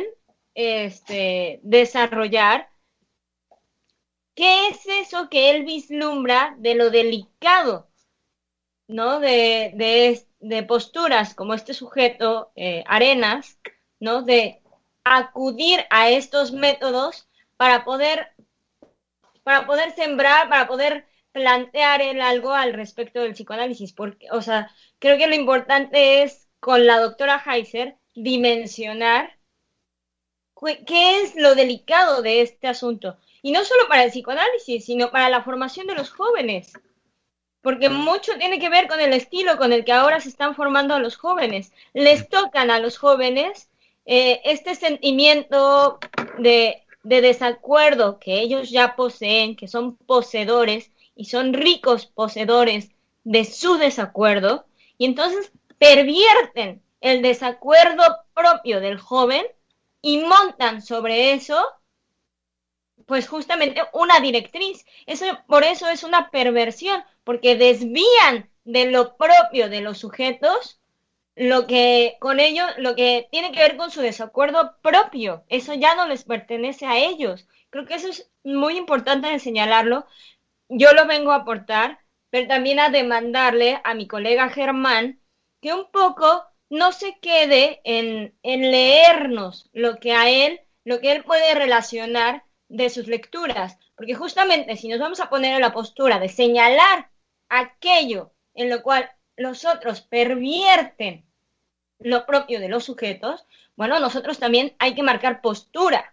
desarrollar qué es eso que él vislumbra de lo delicado, ¿no? De posturas como este sujeto, Arenas, ¿no? De acudir a estos métodos para poder sembrar, para poder plantear él algo al respecto del psicoanálisis, porque, o sea, creo que lo importante es, con la doctora Heiser, dimensionar qué es lo delicado de este asunto, y no solo para el psicoanálisis, sino para la formación de los jóvenes, porque mucho tiene que ver con el estilo con el que ahora se están formando a los jóvenes. Les tocan a los jóvenes este sentimiento de desacuerdo que ellos ya poseen, que son poseedores y son ricos poseedores de su desacuerdo, y entonces pervierten el desacuerdo propio del joven y montan sobre eso pues justamente una directriz. Por eso es una perversión, porque desvían de lo propio de los sujetos lo que tiene que ver con su desacuerdo propio. Eso ya no les pertenece a ellos. Creo que eso es muy importante de señalarlo. Yo lo vengo a aportar, pero también a demandarle a mi colega Germán que un poco no se quede en leernos lo que él puede relacionar de sus lecturas, porque justamente si nos vamos a poner en la postura de señalar aquello en lo cual los otros pervierten lo propio de los sujetos, bueno, nosotros también hay que marcar postura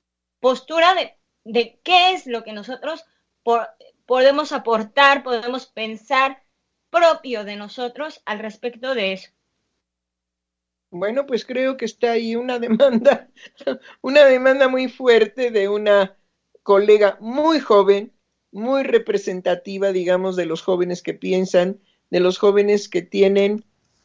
de qué es lo que nosotros podemos aportar, podemos pensar propio de nosotros al respecto de eso. Bueno, pues creo que está ahí una demanda muy fuerte de una colega muy joven, muy representativa, digamos, de los jóvenes que piensan, de los jóvenes que tienen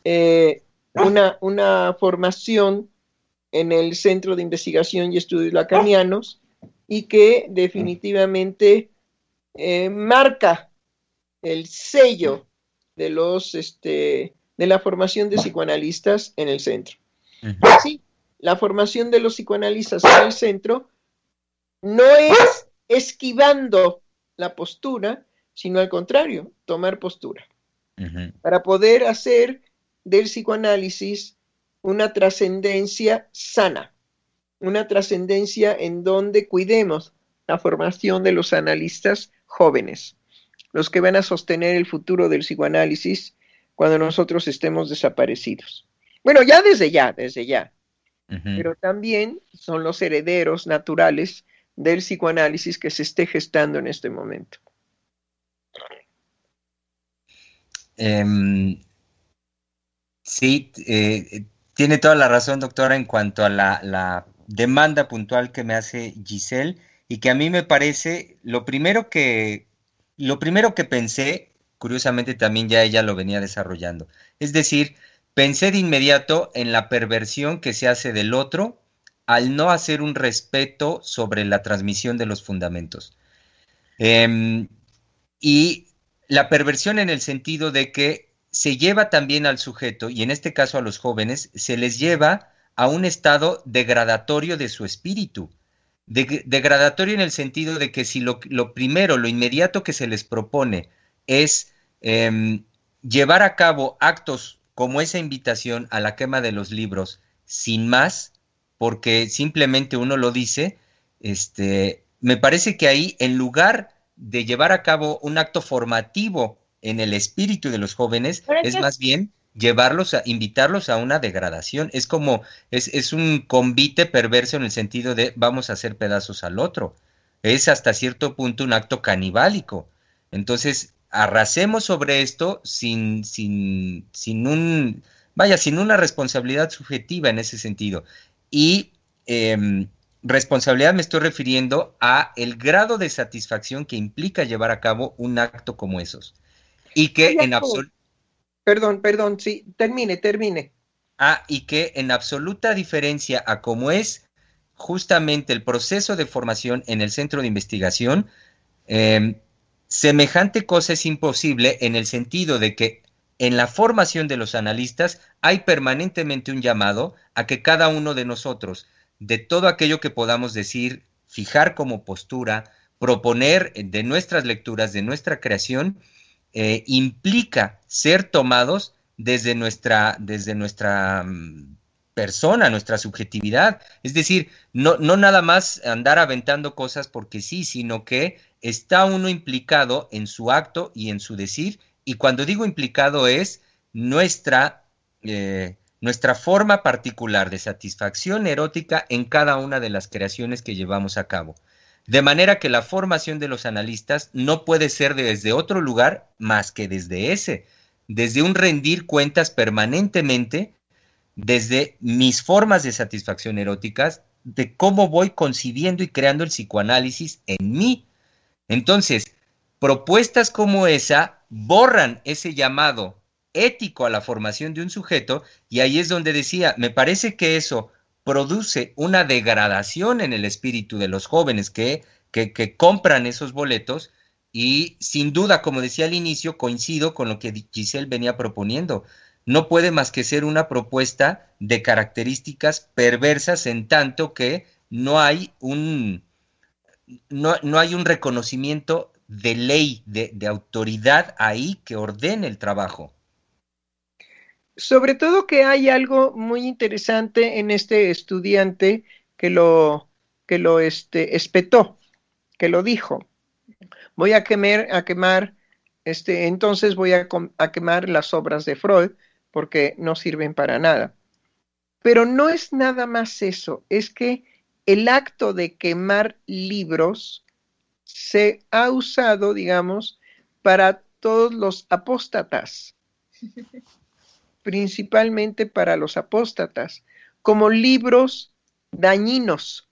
una formación en el Centro de Investigación y Estudios Lacanianos y que definitivamente marca el sello de de la formación de psicoanalistas en el centro. Sí, la formación de los psicoanalistas en el centro no es esquivando la postura, sino al contrario, tomar postura. Para poder hacer del psicoanálisis una trascendencia sana, una trascendencia en donde cuidemos la formación de los analistas jóvenes, los que van a sostener el futuro del psicoanálisis cuando nosotros estemos desaparecidos. Bueno, desde ya, pero también son los herederos naturales del psicoanálisis que se esté gestando en este momento. Sí, tiene toda la razón, doctora, en cuanto a la demanda puntual que me hace Giselle, y que a mí me parece, lo primero que pensé, curiosamente también ya ella lo venía desarrollando, es decir, pensé de inmediato en la perversión que se hace del otro al no hacer un respeto sobre la transmisión de los fundamentos. Y la perversión en el sentido de que se lleva también al sujeto, y en este caso a los jóvenes, se les lleva a un estado degradatorio de su espíritu. Degradatorio en el sentido de que si lo primero, lo inmediato que se les propone es llevar a cabo actos como esa invitación a la quema de los libros sin más, porque simplemente uno lo dice, me parece que ahí, en lugar de llevar a cabo un acto formativo en el espíritu de los jóvenes, es más bien invitarlos a una degradación. Es como, es un convite perverso en el sentido de vamos a hacer pedazos al otro. Es hasta cierto punto un acto canibálico. Entonces, arrasemos sobre esto sin una responsabilidad subjetiva en ese sentido. Y responsabilidad me estoy refiriendo a el grado de satisfacción que implica llevar a cabo un acto como esos. Y que en absoluto... Perdón, sí, termine. Y que en absoluta diferencia a cómo es justamente el proceso de formación en el centro de investigación, semejante cosa es imposible en el sentido de que en la formación de los analistas hay permanentemente un llamado a que cada uno de nosotros, de todo aquello que podamos decir, fijar como postura, proponer de nuestras lecturas, de nuestra creación, implica ser tomados desde nuestra persona, nuestra subjetividad. Es decir, no nada más andar aventando cosas porque sí, sino que está uno implicado en su acto y en su decir, y cuando digo implicado es nuestra forma particular de satisfacción erótica en cada una de las creaciones que llevamos a cabo. De manera que la formación de los analistas no puede ser desde otro lugar más que desde un rendir cuentas permanentemente, desde mis formas de satisfacción eróticas, de cómo voy concibiendo y creando el psicoanálisis en mí. Entonces, propuestas como esa borran ese llamado ético a la formación de un sujeto, y ahí es donde decía, me parece que eso produce una degradación en el espíritu de los jóvenes que compran esos boletos, y sin duda, como decía al inicio, coincido con lo que Giselle venía proponiendo. No puede más que ser una propuesta de características perversas, en tanto que no hay un reconocimiento de ley, de autoridad ahí que ordene el trabajo. Sobre todo que hay algo muy interesante en este estudiante que lo espetó, que lo dijo. Voy a quemar, entonces voy a quemar las obras de Freud porque no sirven para nada. Pero no es nada más eso, es que el acto de quemar libros se ha usado, digamos, para todos los apóstatas, principalmente para los apóstatas, como libros dañinos,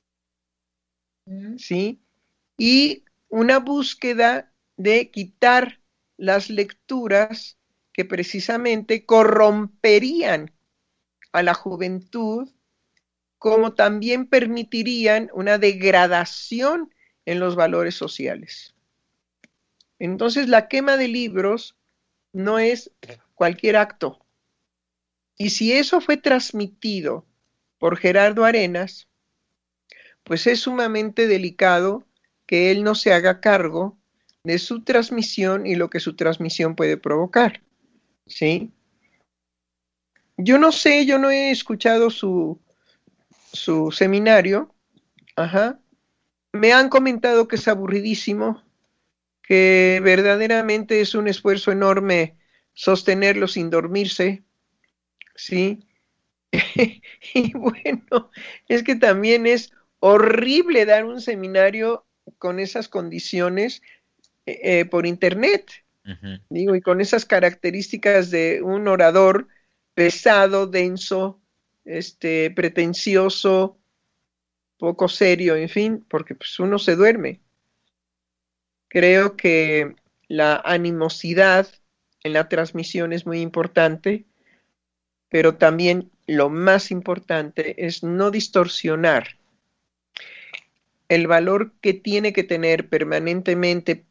¿sí? Y una búsqueda de quitar las lecturas que precisamente corromperían a la juventud, como también permitirían una degradación en los valores sociales. Entonces, la quema de libros no es cualquier acto. Y si eso fue transmitido por Gerardo Arenas, pues es sumamente delicado que él no se haga cargo de su transmisión y lo que su transmisión puede provocar, ¿sí? Yo no sé, yo no he escuchado su seminario, ajá. Me han comentado que es aburridísimo, que verdaderamente es un esfuerzo enorme sostenerlo sin dormirse, ¿sí? Y bueno, es que también es horrible dar un seminario con esas condiciones por internet, digo, y con esas características de un orador pesado, denso, pretencioso, poco serio, en fin, porque pues uno se duerme. Creo que la animosidad en la transmisión es muy importante, pero también lo más importante es no distorsionar el valor que tiene que tener permanentemente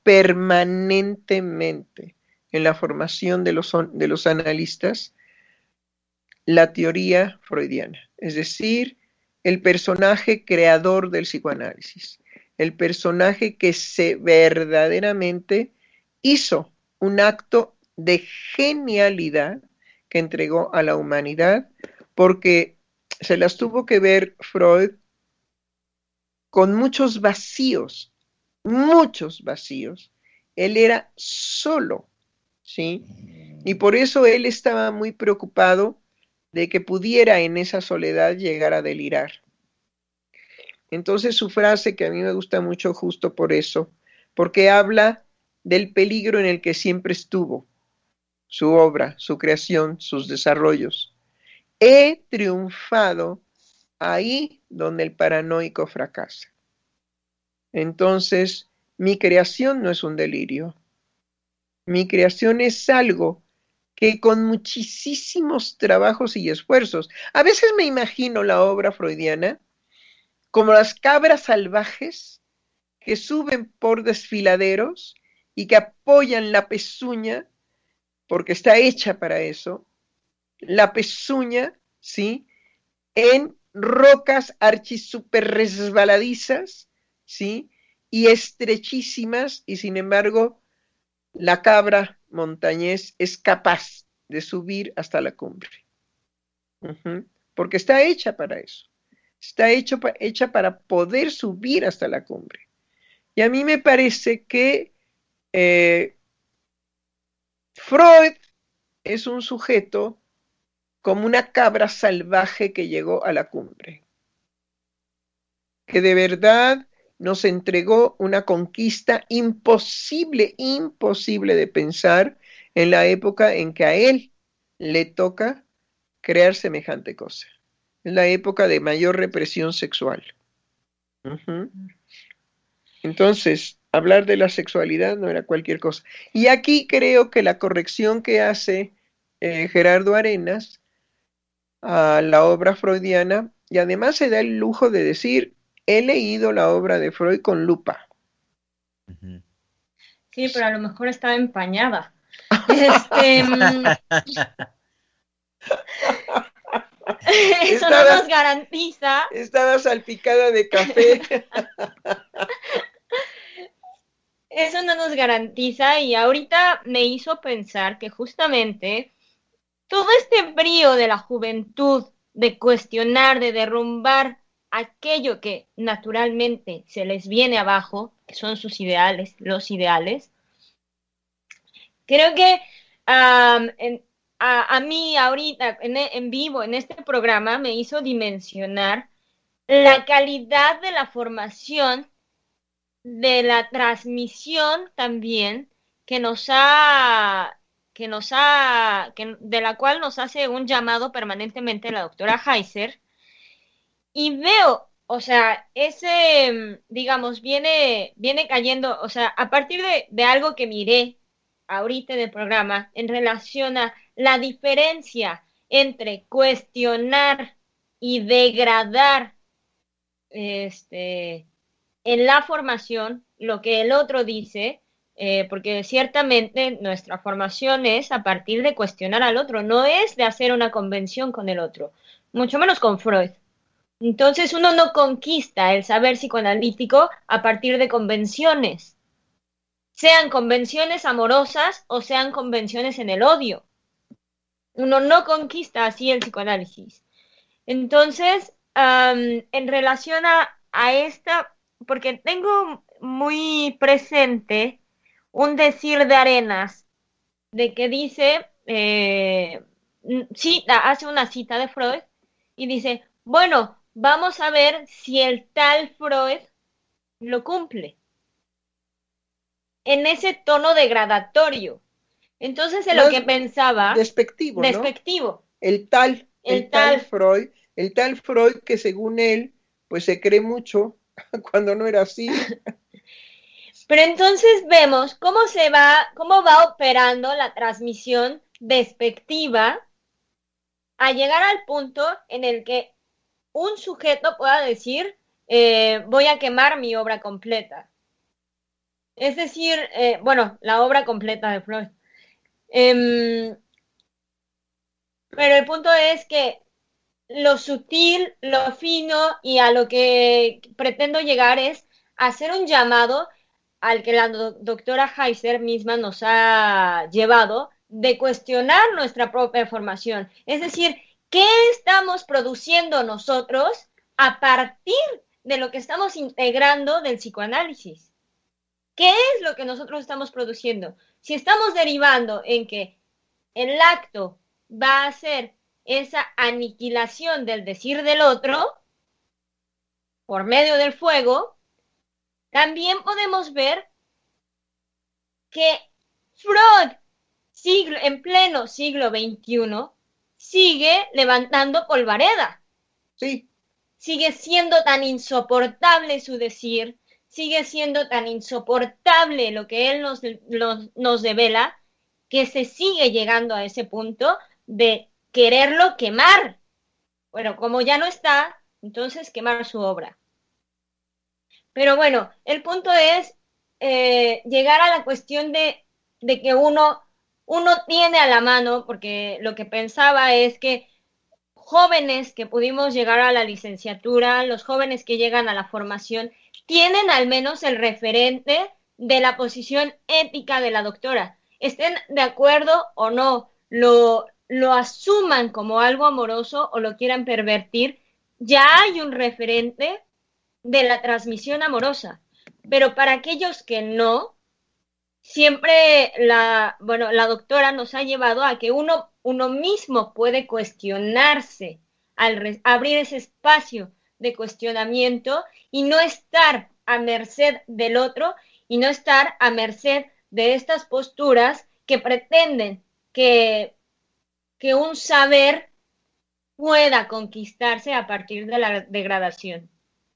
en la formación de los analistas, la teoría freudiana, es decir, el personaje creador del psicoanálisis, el personaje que verdaderamente hizo un acto de genialidad que entregó a la humanidad, porque se las tuvo que ver Freud con muchos vacíos. Él era solo, ¿sí? Y por eso él estaba muy preocupado de que pudiera en esa soledad llegar a delirar. Entonces su frase, que a mí me gusta mucho justo por eso, porque habla del peligro en el que siempre estuvo su obra, su creación, sus desarrollos. He triunfado ahí donde el paranoico fracasa. Entonces, mi creación no es un delirio. Mi creación es algo que con muchísimos trabajos y esfuerzos, a veces me imagino la obra freudiana como las cabras salvajes que suben por desfiladeros y que apoyan la pezuña, porque está hecha para eso, la pezuña, ¿sí?, en rocas archisuper resbaladizas, ¿sí?, y estrechísimas, y sin embargo, la cabra montañés es capaz de subir hasta la cumbre. Porque está hecha para eso. Está hecha para poder subir hasta la cumbre. Y a mí me parece que Freud es un sujeto como una cabra salvaje que llegó a la cumbre, que de verdad nos entregó una conquista imposible de pensar en la época en que a él le toca crear semejante cosa. Es la época de mayor represión sexual. Entonces, hablar de la sexualidad no era cualquier cosa. Y aquí creo que la corrección que hace Gerardo Arenas a la obra freudiana, y además se da el lujo de decir, he leído la obra de Freud con lupa. Sí, pero a lo mejor estaba empañada. Eso no nos garantiza. Estaba salpicada de café. Eso no nos garantiza, y ahorita me hizo pensar que justamente todo este brío de la juventud, de cuestionar, de derrumbar aquello que naturalmente se les viene abajo, que son sus ideales, los ideales, creo que a mí ahorita en vivo, en este programa, me hizo dimensionar la calidad de la formación, de la transmisión también, de la cual nos hace un llamado permanentemente la doctora Heiser, y veo, o sea, digamos, viene cayendo, o sea, a partir de algo que miré ahorita en el programa en relación a la diferencia entre cuestionar y degradar en la formación lo que el otro dice, porque ciertamente nuestra formación es a partir de cuestionar al otro, no es de hacer una convención con el otro, mucho menos con Freud. Entonces uno no conquista el saber psicoanalítico a partir de convenciones, sean convenciones amorosas o sean convenciones en el odio. Uno no conquista así el psicoanálisis. Entonces, en relación a esta, porque tengo muy presente un decir de Arenas, de que dice, hace una cita de Freud y dice, bueno, vamos a ver si el tal Freud lo cumple. En ese tono degradatorio. Entonces, en lo que pensaba... Despectivo, despectivo. ¿no? El tal Freud que según él, pues se cree mucho cuando no era así. Pero entonces vemos cómo va operando la transmisión despectiva a llegar al punto en el que un sujeto pueda decir, voy a quemar mi obra completa. Es decir, la obra completa de Freud. Pero el punto es que lo sutil, lo fino y a lo que pretendo llegar es hacer un llamado al que la doctora Heiser misma nos ha llevado de cuestionar nuestra propia formación. Es decir, ¿qué estamos produciendo nosotros a partir de lo que estamos integrando del psicoanálisis? ¿Qué es lo que nosotros estamos produciendo? Si estamos derivando en que el acto va a ser esa aniquilación del decir del otro por medio del fuego, también podemos ver que Freud, en pleno siglo XXI, sigue levantando polvareda. Sí. Sigue siendo tan insoportable su decir, sigue siendo tan insoportable lo que él nos devela, que se sigue llegando a ese punto de quererlo quemar. Bueno, como ya no está, entonces quemar su obra. Pero bueno, el punto es llegar a la cuestión de que uno tiene a la mano, porque lo que pensaba es que jóvenes que pudimos llegar a la licenciatura, los jóvenes que llegan a la formación, tienen al menos el referente de la posición ética de la doctora. Estén de acuerdo o no, lo asuman como algo amoroso o lo quieran pervertir, ya hay un referente de la transmisión amorosa. Pero para aquellos que no, siempre la doctora nos ha llevado a que uno mismo puede cuestionarse al abrir ese espacio de cuestionamiento y no estar a merced del otro y no estar a merced de estas posturas que pretenden que un saber pueda conquistarse a partir de la degradación.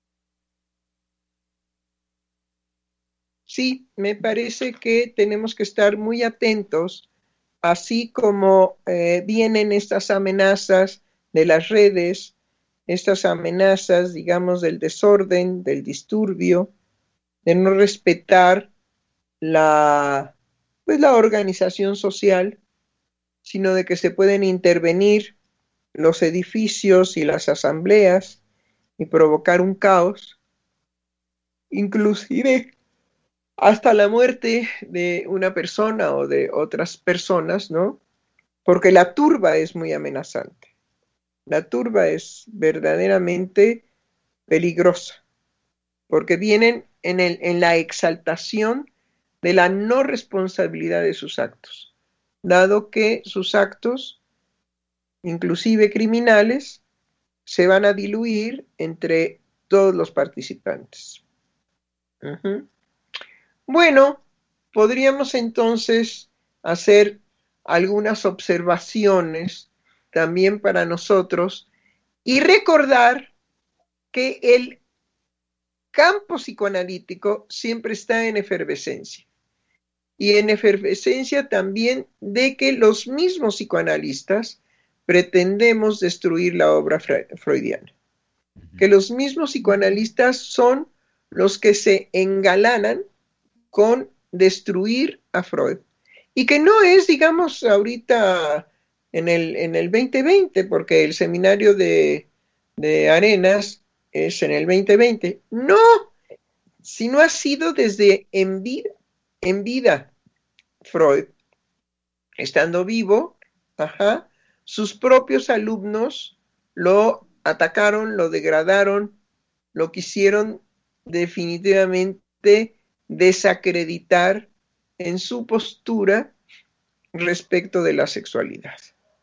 Sí, me parece que tenemos que estar muy atentos, así como vienen estas amenazas de las redes, estas amenazas, digamos, del desorden, del disturbio, de no respetar la organización social, sino de que se pueden intervenir los edificios y las asambleas y provocar un caos, inclusive hasta la muerte de una persona o de otras personas, ¿no? porque la turba es muy amenazante. La turba es verdaderamente peligrosa, porque vienen en la exaltación de la no responsabilidad de sus actos, dado que sus actos, inclusive criminales, se van a diluir entre todos los participantes. Bueno, podríamos entonces hacer algunas observaciones también para nosotros y recordar que el campo psicoanalítico siempre está en efervescencia. Y en efervescencia también de que los mismos psicoanalistas pretendemos destruir la obra freudiana. Que los mismos psicoanalistas son los que se engalanan con destruir a Freud. Y que no es, digamos, ahorita en el 2020, porque el seminario de Arenas es en el 2020. No, sino ha sido desde en vida Freud, estando vivo, sus propios alumnos lo atacaron, lo degradaron, lo quisieron definitivamente desacreditar en su postura respecto de la sexualidad.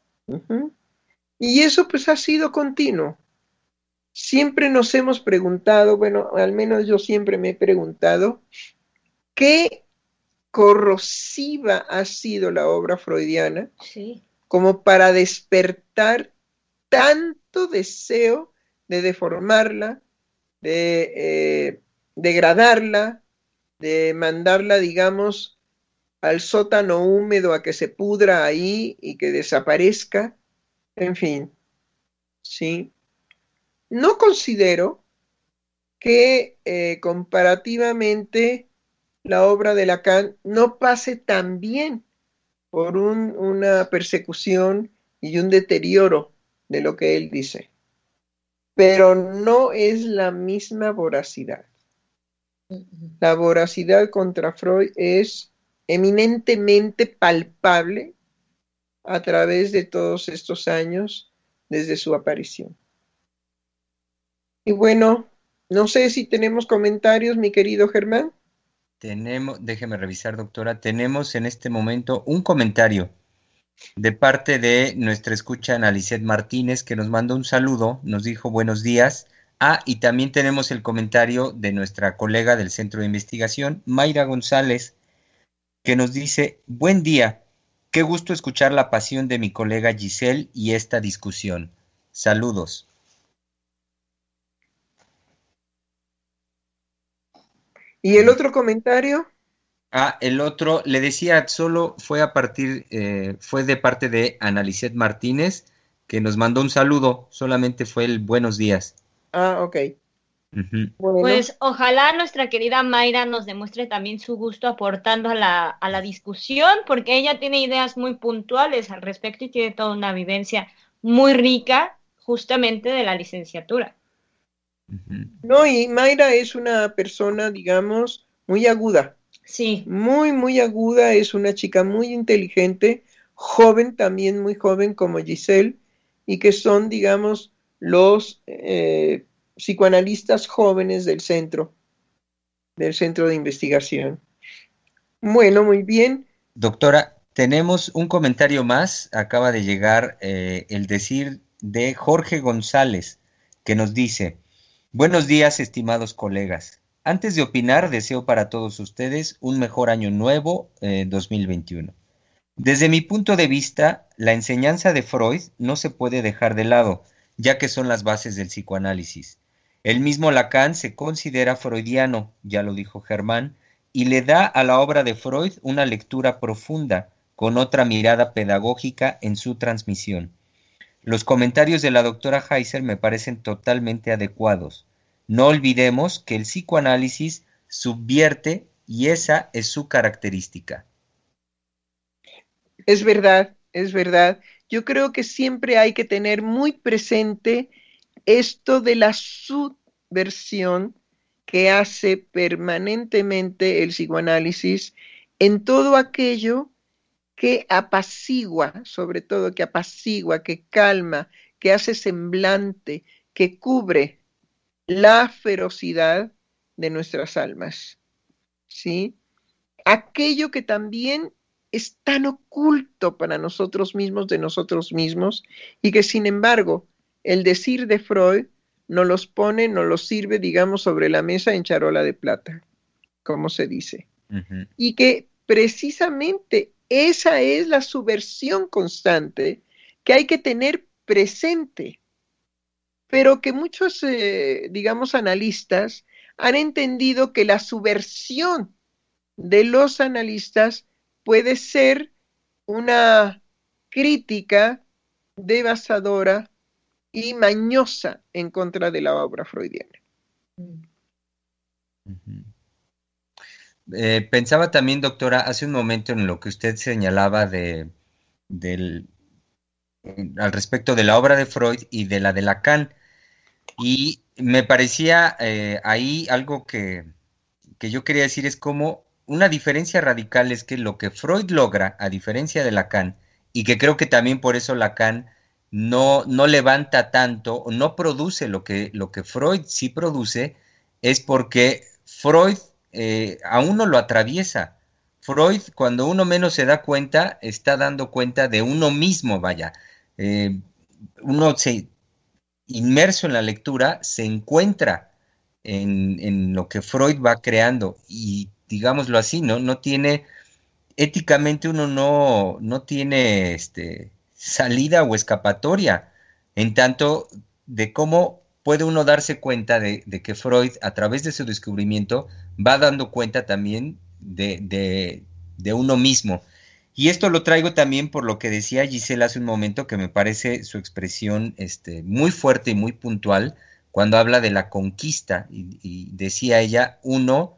Y eso pues ha sido continuo. Siempre nos hemos preguntado, bueno, al menos yo siempre me he preguntado, ¿qué corrosiva ha sido la obra freudiana como para despertar tanto deseo de deformarla, de degradarla, de mandarla, digamos, al sótano húmedo a que se pudra ahí y que desaparezca? En fin, ¿sí? No considero que comparativamente la obra de Lacan no pase tan bien por una persecución y un deterioro de lo que él dice. Pero no es la misma voracidad. La voracidad contra Freud es eminentemente palpable a través de todos estos años desde su aparición. Y bueno, no sé si tenemos comentarios, mi querido Germán. Déjeme revisar, doctora, tenemos en este momento un comentario de parte de nuestra escucha Analicet Martínez, que nos mandó un saludo, nos dijo buenos días. Y también tenemos el comentario de nuestra colega del Centro de Investigación, Mayra González, que nos dice, buen día, qué gusto escuchar la pasión de mi colega Giselle y esta discusión. Saludos. ¿Y el otro comentario? El otro, le decía, solo fue fue de parte de Analicet Martínez, que nos mandó un saludo, solamente fue el buenos días. Ok. Bueno. Pues ojalá nuestra querida Mayra nos demuestre también su gusto aportando a la discusión, porque ella tiene ideas muy puntuales al respecto y tiene toda una vivencia muy rica justamente de la licenciatura. No, y Mayra es una persona, digamos, muy aguda. Sí. Muy, muy aguda, es una chica muy inteligente, joven, también muy joven como Giselle, y que son, digamos, los psicoanalistas jóvenes del centro de investigación. Bueno, muy bien. Doctora, tenemos un comentario más, acaba de llegar el decir de Jorge González, que nos dice, buenos días, estimados colegas. Antes de opinar, deseo para todos ustedes un mejor año nuevo 2021. Desde mi punto de vista, la enseñanza de Freud no se puede dejar de lado, ya que son las bases del psicoanálisis. El mismo Lacan se considera freudiano, ya lo dijo Germán, y le da a la obra de Freud una lectura profunda, con otra mirada pedagógica en su transmisión. Los comentarios de la doctora Heiser me parecen totalmente adecuados. No olvidemos que el psicoanálisis subvierte y esa es su característica. Es verdad, es verdad. Yo creo que siempre hay que tener muy presente esto de la subversión que hace permanentemente el psicoanálisis en todo aquello que apacigua, sobre todo que apacigua, que calma, que hace semblante, que cubre la ferocidad de nuestras almas, ¿sí? Aquello que también es tan oculto para nosotros mismos, de nosotros mismos, y que sin embargo el decir de Freud nos los pone, nos los sirve, digamos, sobre la mesa en charola de plata, como se dice. Ujú. Y que precisamente esa es la subversión constante que hay que tener presente, pero que muchos, digamos, analistas han entendido que la subversión de los analistas puede ser una crítica devastadora y mañosa en contra de la obra freudiana. Ujú. Pensaba también, doctora, hace un momento en lo que usted señalaba del, al respecto de la obra de Freud y de la de Lacan, y me parecía ahí algo que yo quería decir es como una diferencia radical es que lo que Freud logra, a diferencia de Lacan, y que creo que también por eso Lacan no levanta tanto, o no produce lo que Freud sí produce, es porque Freud a uno lo atraviesa. Freud, cuando uno menos se da cuenta, está dando cuenta de uno mismo, vaya. Eh, Uno se, inmerso en la lectura, se encuentra en lo que Freud va creando y digámoslo así, no tiene, éticamente uno no tiene salida o escapatoria, en tanto de cómo puede uno darse cuenta de que Freud, a través de su descubrimiento, va dando cuenta también de uno mismo. Y esto lo traigo también por lo que decía Gisela hace un momento, que me parece su expresión muy fuerte y muy puntual, cuando habla de la conquista, y decía ella, uno,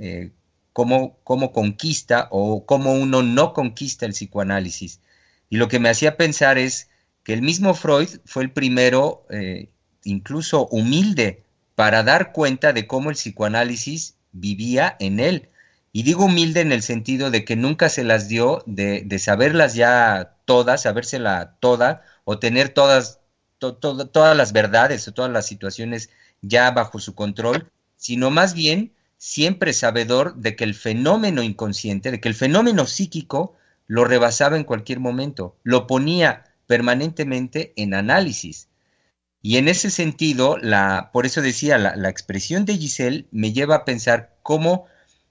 cómo conquista o cómo uno no conquista el psicoanálisis. Y lo que me hacía pensar es que el mismo Freud fue el primero, incluso humilde, para dar cuenta de cómo el psicoanálisis vivía en él. Y digo humilde en el sentido de que nunca se las dio de saberlas ya todas, sabérsela toda, o tener todas las verdades o todas las situaciones ya bajo su control, sino más bien siempre sabedor de que el fenómeno inconsciente, de que el fenómeno psíquico lo rebasaba en cualquier momento, lo ponía permanentemente en análisis. Y en ese sentido, por eso decía, la expresión de Giselle me lleva a pensar cómo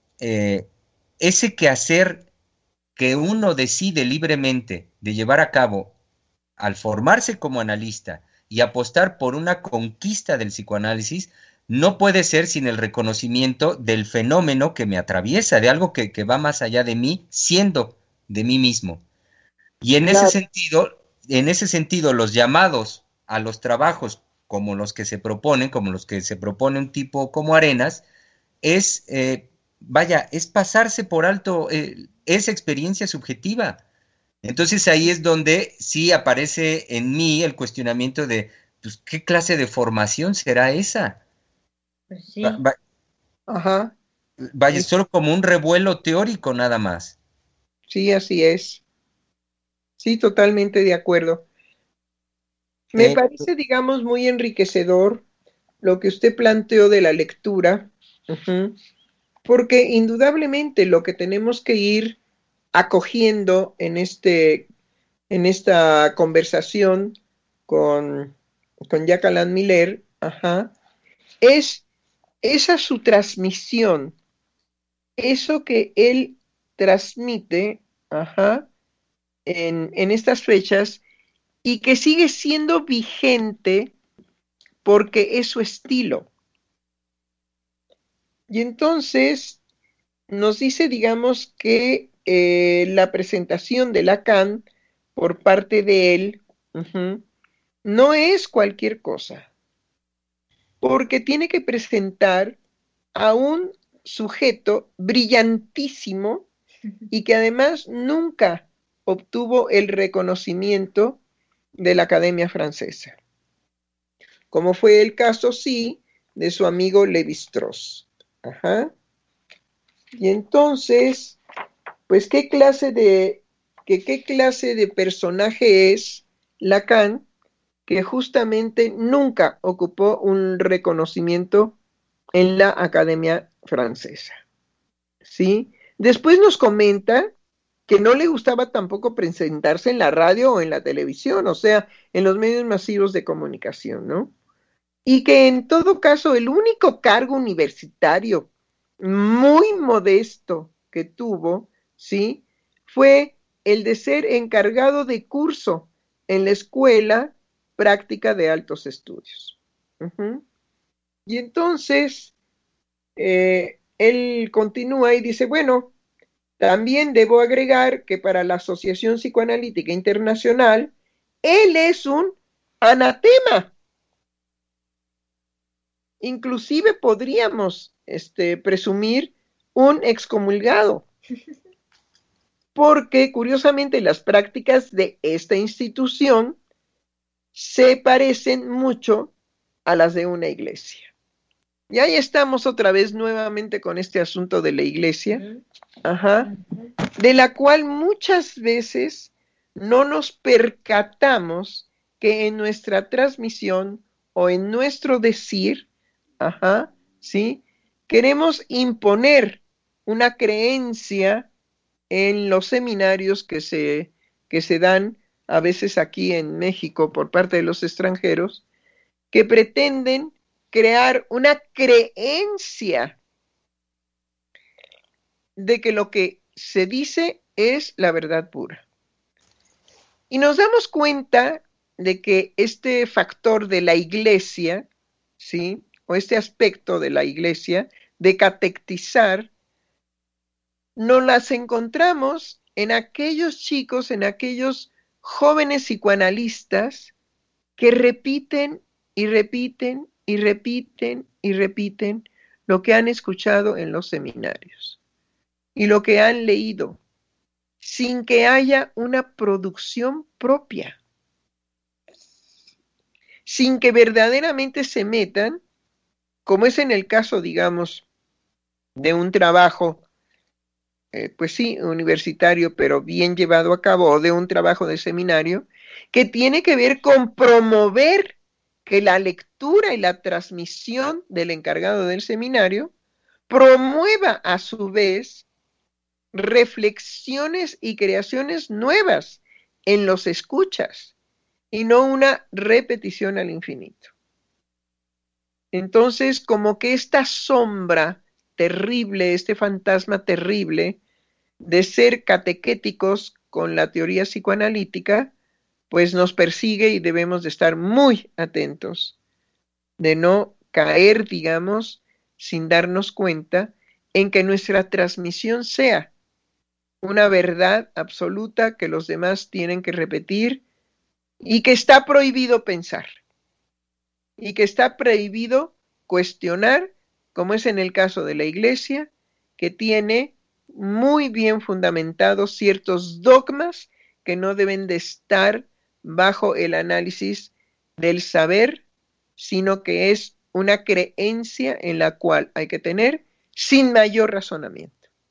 ese quehacer que uno decide libremente de llevar a cabo al formarse como analista y apostar por una conquista del psicoanálisis, no puede ser sin el reconocimiento del fenómeno que me atraviesa, de algo que va más allá de mí, siendo de mí mismo. Y Claro. en ese sentido, los llamados a los trabajos como los que se proponen, como los que se propone un tipo como Arenas, es, vaya, es pasarse por alto esa experiencia subjetiva. Entonces ahí es donde sí aparece en mí el cuestionamiento de, pues, ¿qué clase de formación será esa? Pues sí. Ajá, Vaya, solo como un revuelo teórico nada más. sí, así es. Sí, totalmente de acuerdo. Me parece, digamos, muy enriquecedor lo que usted planteó de la lectura, porque indudablemente lo que tenemos que ir acogiendo en esta conversación con Jacques Alain Miller, es esa su transmisión, eso que él transmite, en estas fechas y que sigue siendo vigente porque es su estilo. Y entonces nos dice, digamos, que la presentación de Lacan por parte de él no es cualquier cosa, porque tiene que presentar a un sujeto brillantísimo y que además nunca obtuvo el reconocimiento de la Academia Francesa, como fue el caso, sí, de su amigo Lévi-Strauss. Y entonces, pues, ¿qué clase de que qué clase de personaje es Lacan, que justamente nunca ocupó un reconocimiento en la Academia Francesa. ¿Sí? Después nos comenta que no le gustaba tampoco presentarse en la radio o en la televisión, o sea, en los medios masivos de comunicación, ¿no? Y que en todo caso el único cargo universitario muy modesto que tuvo, ¿sí? Fue el de ser encargado de curso en la Escuela Práctica de Altos Estudios. Y entonces, él continúa y dice, bueno, también debo agregar que para la Asociación Psicoanalítica Internacional, él es un anatema. Inclusive podríamos presumir un excomulgado, porque curiosamente las prácticas de esta institución se parecen mucho a las de una iglesia. Y ahí estamos otra vez nuevamente con este asunto de la iglesia, de la cual muchas veces no nos percatamos que en nuestra transmisión o en nuestro decir, ¿sí? Queremos imponer una creencia en los seminarios que se dan a veces aquí en México por parte de los extranjeros, que pretenden crear una creencia de que lo que se dice es la verdad pura. Y nos damos cuenta de que este factor de la iglesia, ¿sí? O este aspecto de la iglesia, de catequizar, nos las encontramos en aquellos chicos, en aquellos jóvenes psicoanalistas que repiten y repiten y repiten y repiten lo que han escuchado en los seminarios y lo que han leído, sin que haya una producción propia, sin que verdaderamente se metan, como es en el caso, digamos, de un trabajo, pues sí, universitario, pero bien llevado a cabo, o de un trabajo de seminario, que tiene que ver con promover que la lectura y la transmisión del encargado del seminario promueva a su vez reflexiones y creaciones nuevas en los escuchas y no una repetición al infinito. Entonces, como que esta sombra terrible, este fantasma terrible de ser catequéticos con la teoría psicoanalítica, pues nos persigue y debemos de estar muy atentos de no caer, digamos, sin darnos cuenta en que nuestra transmisión sea una verdad absoluta que los demás tienen que repetir y que está prohibido pensar y que está prohibido cuestionar, como es en el caso de la iglesia, que tiene muy bien fundamentados ciertos dogmas que no deben de estar bajo el análisis del saber, sino que es una creencia en la cual hay que tener sin mayor razonamiento.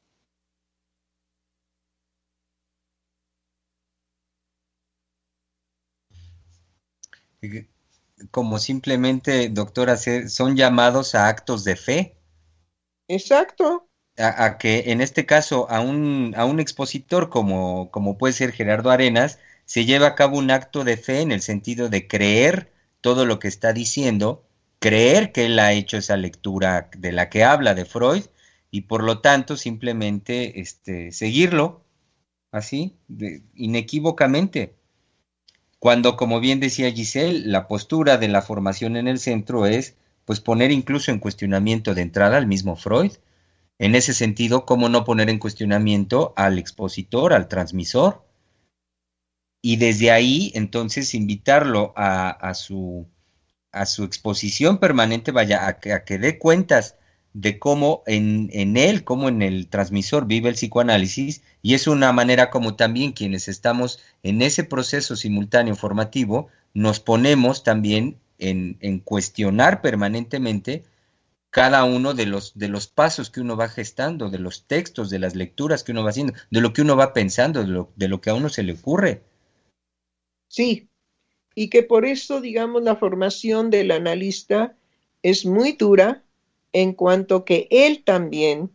Como simplemente, doctora, son llamados a actos de fe. Exacto. A que en este caso a un expositor como puede ser Gerardo Arenas, se lleva a cabo un acto de fe en el sentido de creer todo lo que está diciendo, creer que él ha hecho esa lectura de la que habla de Freud y por lo tanto simplemente seguirlo así, inequívocamente. Cuando, como bien decía Giselle, la postura de la formación en el centro es pues poner incluso en cuestionamiento de entrada al mismo Freud. En ese sentido, ¿cómo no poner en cuestionamiento al expositor, al transmisor? Y desde ahí, entonces, invitarlo a su exposición permanente, vaya, a que dé cuentas de cómo en él, cómo en el transmisor vive el psicoanálisis, y es una manera como también quienes estamos en ese proceso simultáneo formativo, nos ponemos también en cuestionar permanentemente cada uno de los pasos que uno va gestando, de los textos, de las lecturas que uno va haciendo, de lo que uno va pensando, de lo que a uno se le ocurre. Sí, y que por eso, digamos, la formación del analista es muy dura en cuanto que él también,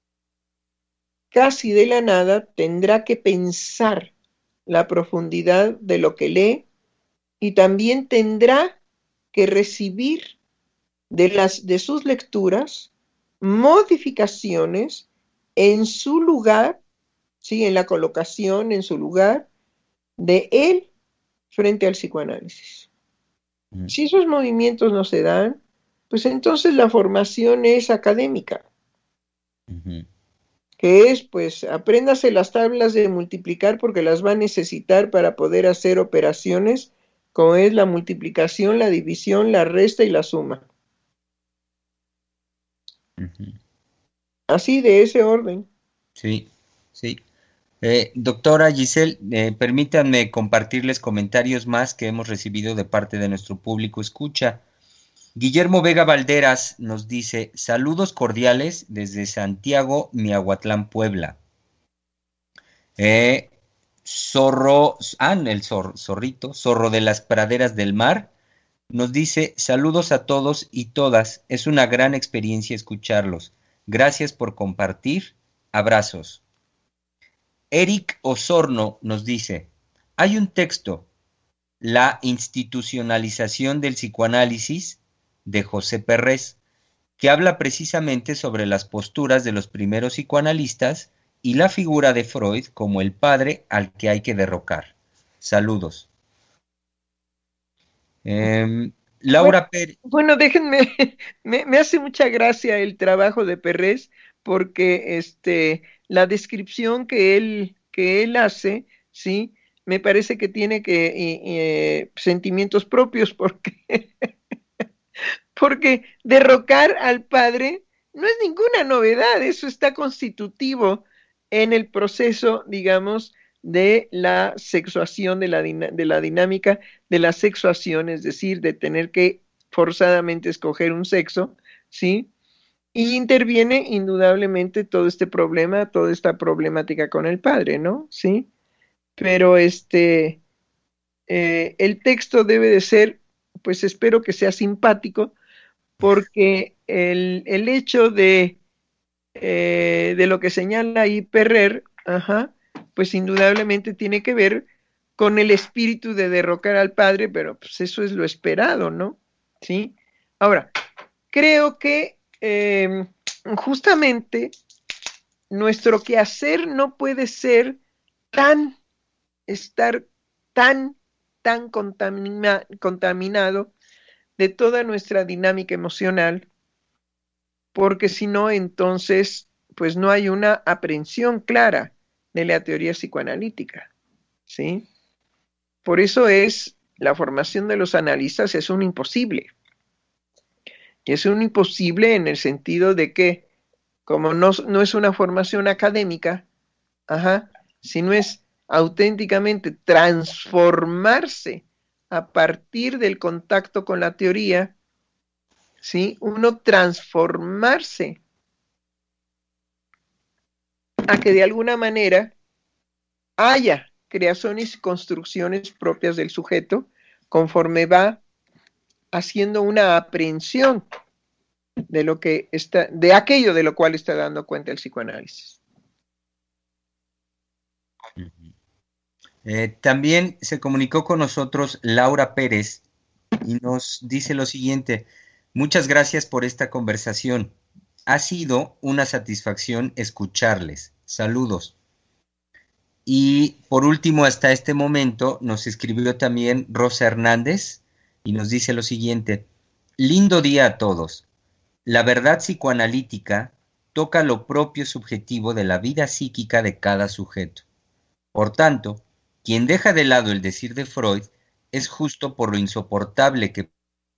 casi de la nada, tendrá que pensar la profundidad de lo que lee y también tendrá que recibir de sus lecturas modificaciones en su lugar, ¿sí? En la colocación, en su lugar de él frente al psicoanálisis. Si esos movimientos no se dan, pues entonces la formación es académica, que es, pues, apréndase las tablas de multiplicar porque las va a necesitar para poder hacer operaciones como es la multiplicación, la división, la resta y la suma. Así, de ese orden. Sí, sí. Doctora Giselle, permítanme compartirles comentarios más que hemos recibido de parte de nuestro público escucha. Guillermo Vega Valderas nos dice, saludos cordiales desde Santiago, Miahuatlán, Puebla. Zorro de las praderas del mar, nos dice, saludos a todos y todas, es una gran experiencia escucharlos. Gracias por compartir, abrazos. Eric Osorno nos dice, hay un texto, La institucionalización del psicoanálisis, de José Perrés, que habla precisamente sobre las posturas de los primeros psicoanalistas y la figura de Freud como el padre al que hay que derrocar. Saludos. Laura Pérez. Bueno, déjenme, me hace mucha gracia el trabajo de Perrés, porque la descripción que él hace, ¿sí? Me parece que tiene sentimientos propios, porque derrocar al padre no es ninguna novedad, eso está constitutivo en el proceso, digamos, de la sexuación, de la dinámica de la sexuación, es decir, de tener que forzadamente escoger un sexo, ¿sí? Y interviene indudablemente todo este problema, toda esta problemática con el padre, ¿no? ¿Sí? Pero el texto debe de ser, pues espero que sea simpático, porque el hecho de lo que señala ahí Perrer, pues indudablemente tiene que ver con el espíritu de derrocar al padre, pero pues eso es lo esperado, ¿no? ¿Sí? Ahora, creo que justamente nuestro quehacer no puede ser estar tan contaminado de toda nuestra dinámica emocional, porque si no, entonces, pues no hay una aprehensión clara de la teoría psicoanalítica, ¿sí? Por eso la formación de los analistas es un imposible. Y es un imposible en el sentido de que, como no es una formación académica, sino es auténticamente transformarse a partir del contacto con la teoría, ¿sí? Uno transformarse a que de alguna manera haya creaciones y construcciones propias del sujeto conforme va haciendo una aprehensión de lo que está, de aquello de lo cual está dando cuenta el psicoanálisis. También se comunicó con nosotros Laura Pérez y nos dice lo siguiente: muchas gracias por esta conversación. Ha sido una satisfacción escucharles. Saludos. Y por último, hasta este momento, nos escribió también Rosa Hernández y nos dice lo siguiente: lindo día a todos. La verdad psicoanalítica toca lo propio subjetivo de la vida psíquica de cada sujeto. Por tanto, quien deja de lado el decir de Freud es justo por lo insoportable que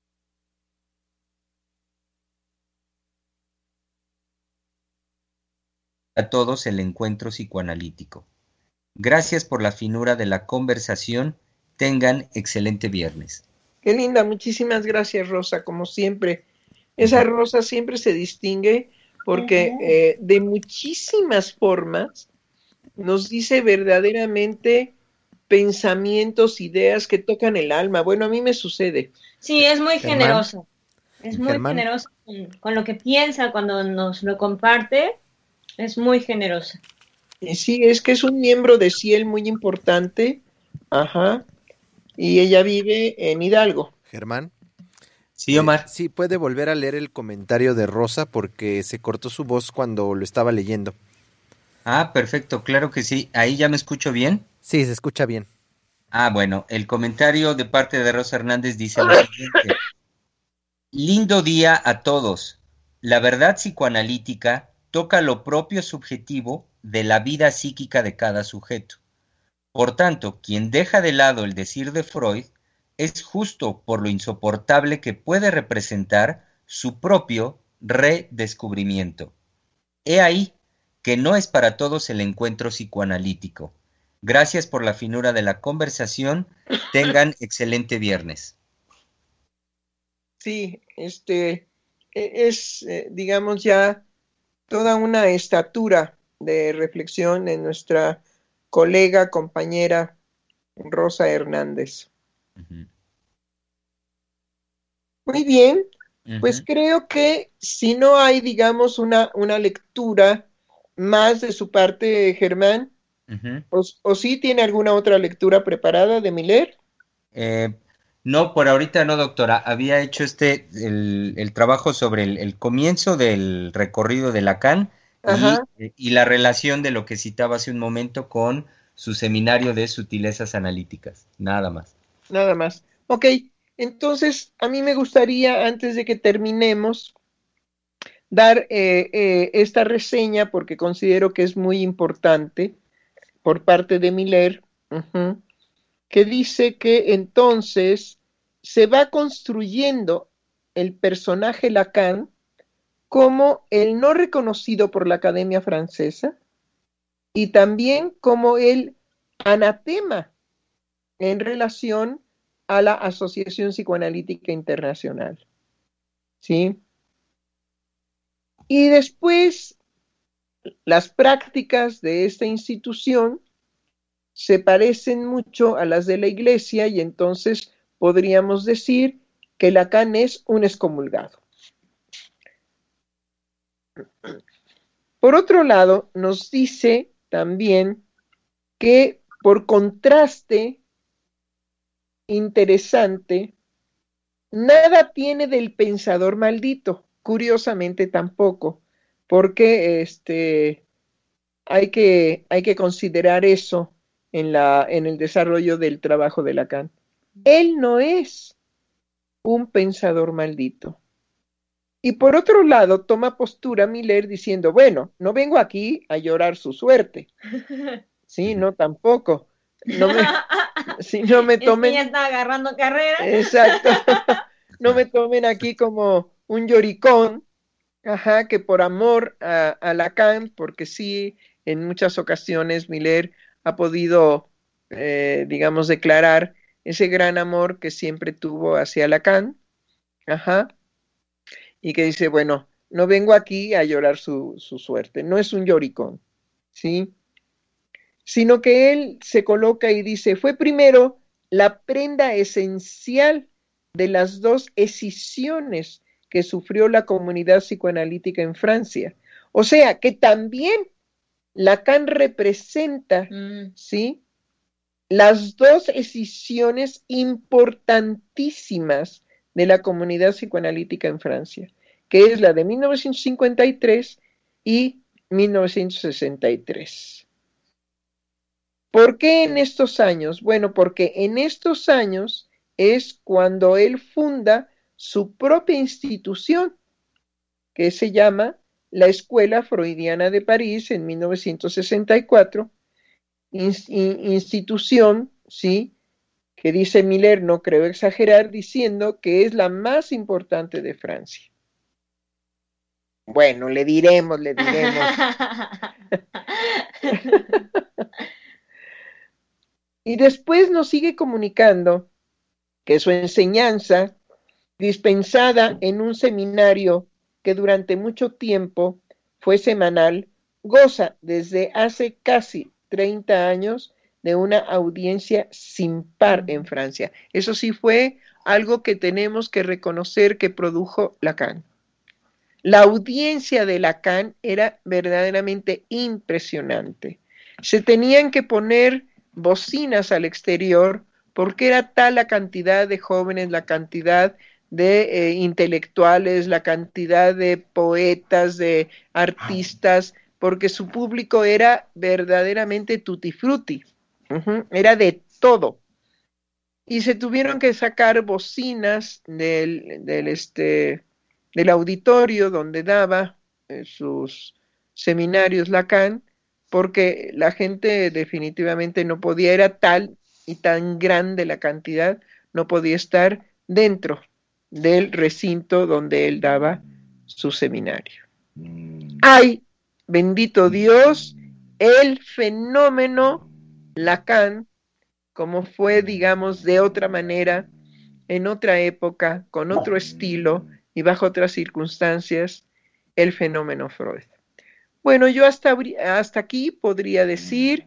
a todos el encuentro psicoanalítico. Gracias por la finura de la conversación. Tengan excelente viernes. Qué linda, muchísimas gracias, Rosa, como siempre. Esa Rosa siempre se distingue porque de muchísimas formas nos dice verdaderamente pensamientos, ideas que tocan el alma. Bueno, a mí me sucede. Sí, es muy Germán. generoso. Es muy Germán. generoso con lo que piensa cuando nos lo comparte. Es muy generoso. Y sí, es que es un miembro de Ciel muy importante. Ajá. Y ella vive en Hidalgo. Germán. Sí, Omar. Sí, puede volver a leer el comentario de Rosa porque se cortó su voz cuando lo estaba leyendo. Ah, perfecto, claro que sí. ¿Ahí ya me escucho bien? Sí, se escucha bien. Ah, bueno, el comentario de parte de Rosa Hernández dice lo siguiente. Lindo día a todos. La verdad psicoanalítica toca lo propio subjetivo de la vida psíquica de cada sujeto. Por tanto, quien deja de lado el decir de Freud es justo por lo insoportable que puede representar su propio redescubrimiento. He ahí que no es para todos el encuentro psicoanalítico. Gracias por la finura de la conversación. Tengan excelente viernes. Sí, es, digamos, ya toda una estatura de reflexión en nuestra colega, compañera Rosa Hernández. Uh-huh. Muy bien, pues Uh-huh. creo que si no hay, digamos, una lectura más de su parte, Germán, Uh-huh. o sí tiene alguna otra lectura preparada de Miller. No, por ahorita no, doctora. Había hecho el trabajo sobre el comienzo del recorrido de Lacan Ajá, y la relación de lo que citaba hace un momento con su seminario de sutilezas analíticas. Nada más. nada más. Ok, entonces a mí me gustaría, antes de que terminemos, dar esta reseña porque considero que es muy importante por parte de Miller, uh-huh, que dice que entonces se va construyendo el personaje Lacan como el no reconocido por la Academia Francesa y también como el anatema en relación a la Asociación Psicoanalítica Internacional. ¿Sí? Y después, las prácticas de esta institución se parecen mucho a las de la Iglesia y entonces podríamos decir que Lacan es un excomulgado. Por otro lado, nos dice también que por contraste interesante, nada tiene del pensador maldito, curiosamente tampoco, porque hay que considerar eso en el desarrollo del trabajo de Lacan. Él no es un pensador maldito. Y por otro lado, toma postura Miller diciendo, bueno, no vengo aquí a llorar su suerte. Sí, no, tampoco. Si no me tomen... ya está agarrando carrera. Exacto. No me tomen aquí como un lloricón, ajá, que por amor a Lacan, porque sí, en muchas ocasiones Miller ha podido, digamos, declarar ese gran amor que siempre tuvo hacia Lacan, ajá, y que dice, bueno, no vengo aquí a llorar su suerte, no es un lloricón, ¿sí? Sino que él se coloca y dice, fue primero la prenda esencial de las dos escisiones que sufrió la comunidad psicoanalítica en Francia. O sea, que también Lacan representa, ¿sí?, las dos escisiones importantísimas de la comunidad psicoanalítica en Francia, que es la de 1953 y 1963. ¿Por qué en estos años? Bueno, porque en estos años es cuando él funda su propia institución, que se llama la Escuela Freudiana de París en 1964, institución, ¿sí?, que dice Miller, no creo exagerar, diciendo que es la más importante de Francia. Bueno, le diremos. Y después nos sigue comunicando que su enseñanza dispensada en un seminario que durante mucho tiempo fue semanal, goza desde hace casi 30 años de una audiencia sin par en Francia. Eso sí fue algo que tenemos que reconocer que produjo Lacan. La audiencia de Lacan era verdaderamente impresionante. Se tenían que poner bocinas al exterior porque era tal la cantidad de jóvenes, la cantidad de intelectuales, la cantidad de poetas, de artistas, porque su público era verdaderamente tutti frutti, era de todo. Y se tuvieron que sacar bocinas del auditorio donde daba sus seminarios Lacan, porque la gente definitivamente no podía, era tal y tan grande la cantidad, no podía estar dentro del recinto donde él daba su seminario. ¡Ay, bendito Dios! El fenómeno Lacan, como fue, digamos, de otra manera, en otra época, con otro estilo y bajo otras circunstancias, el fenómeno Freud. Bueno, yo hasta aquí podría decir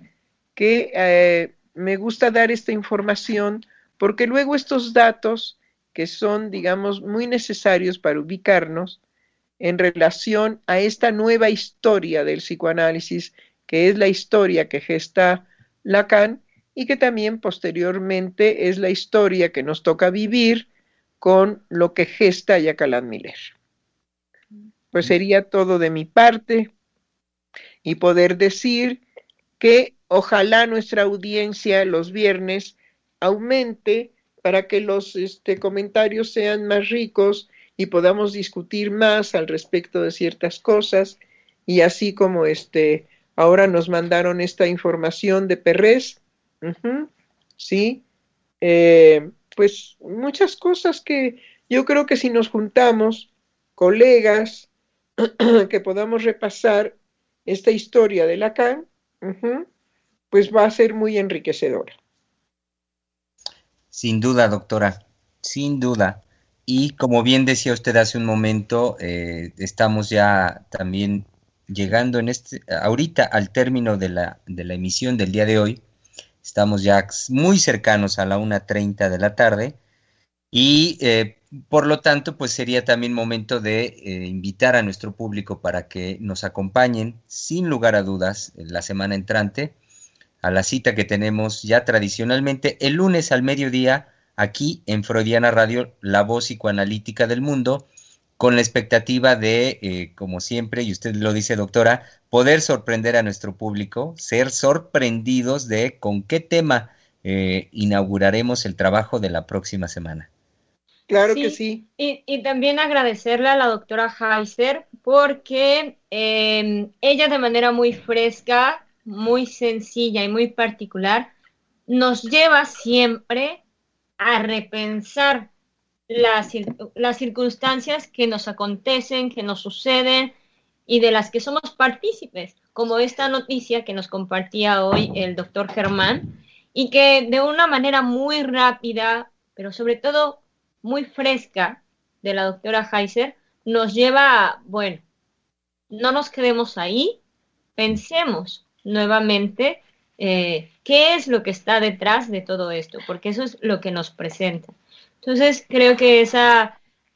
que me gusta dar esta información porque luego estos datos que son, digamos, muy necesarios para ubicarnos en relación a esta nueva historia del psicoanálisis, que es la historia que gesta Lacan y que también posteriormente es la historia que nos toca vivir con lo que gesta Jacques Miller. Pues sería todo de mi parte y poder decir que ojalá nuestra audiencia los viernes aumente para que los comentarios sean más ricos y podamos discutir más al respecto de ciertas cosas, y así como ahora nos mandaron esta información de Perrés, sí, pues muchas cosas que yo creo que si nos juntamos, colegas, que podamos repasar esta historia de Lacan, pues va a ser muy enriquecedora. Sin duda, doctora, sin duda. Y como bien decía usted hace un momento, estamos ya también llegando ahorita al término de la emisión del día de hoy. Estamos ya muy cercanos a la 1:30 de la tarde y por lo tanto pues sería también momento de invitar a nuestro público para que nos acompañen sin lugar a dudas la semana entrante a la cita que tenemos ya tradicionalmente el lunes al mediodía aquí en Freudiana Radio, la voz psicoanalítica del mundo, con la expectativa de, como siempre, y usted lo dice, doctora, poder sorprender a nuestro público, ser sorprendidos de con qué tema inauguraremos el trabajo de la próxima semana. Claro que sí. Y también agradecerle a la doctora Heiser porque ella de manera muy fresca, muy sencilla y muy particular nos lleva siempre a repensar las circunstancias que nos acontecen, que nos suceden y de las que somos partícipes, como esta noticia que nos compartía hoy el doctor Germán, y que de una manera muy rápida, pero sobre todo muy fresca, de la doctora Heiser, nos lleva a, bueno, no nos quedemos ahí, pensemos nuevamente qué es lo que está detrás de todo esto, porque eso es lo que nos presenta. Entonces, creo que esa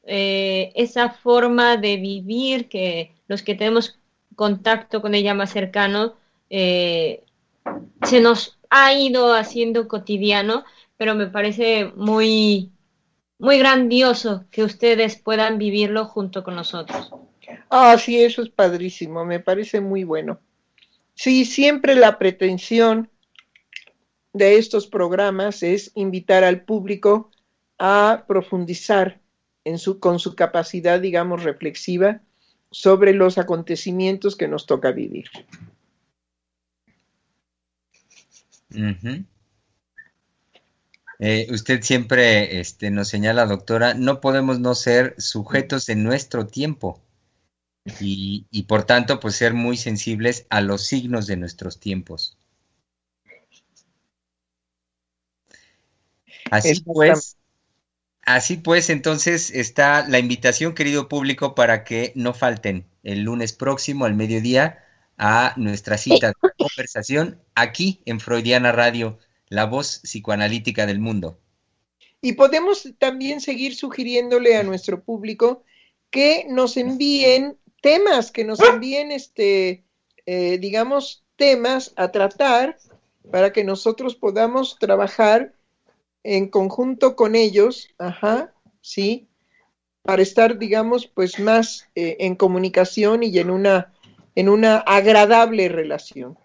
forma de vivir, que los que tenemos contacto con ella más cercano, se nos ha ido haciendo cotidiano, pero me parece muy, muy grandioso que ustedes puedan vivirlo junto con nosotros. Ah, sí, eso es padrísimo, me parece muy bueno. Sí, siempre la pretensión de estos programas es invitar al público a profundizar con su capacidad, digamos, reflexiva sobre los acontecimientos que nos toca vivir. Usted siempre nos señala, doctora, no podemos no ser sujetos de nuestro tiempo y por tanto pues ser muy sensibles a los signos de nuestros tiempos. Así Así pues, entonces está la invitación, querido público, para que no falten el lunes próximo al mediodía a nuestra cita de conversación aquí en Freudiana Radio, la voz psicoanalítica del mundo. Y podemos también seguir sugiriéndole a nuestro público que nos envíen temas, que nos envíen digamos, temas a tratar para que nosotros podamos trabajar en conjunto con ellos, sí, para estar, digamos, pues más en comunicación y en una agradable relación.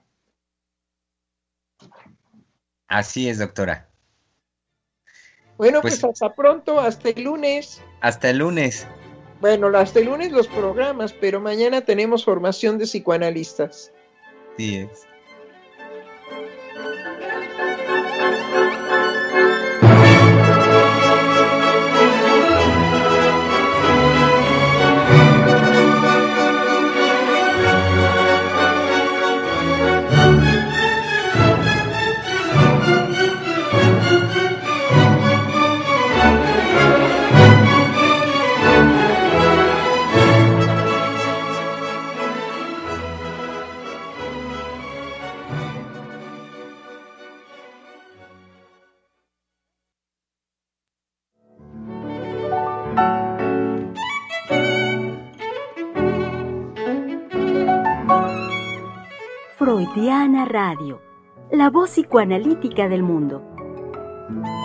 Así es, doctora. Bueno, pues hasta pronto, hasta el lunes. Hasta el lunes. Bueno, hasta el lunes los programas, pero mañana tenemos formación de psicoanalistas. Sí es. Freudiana Radio, la voz psicoanalítica del mundo.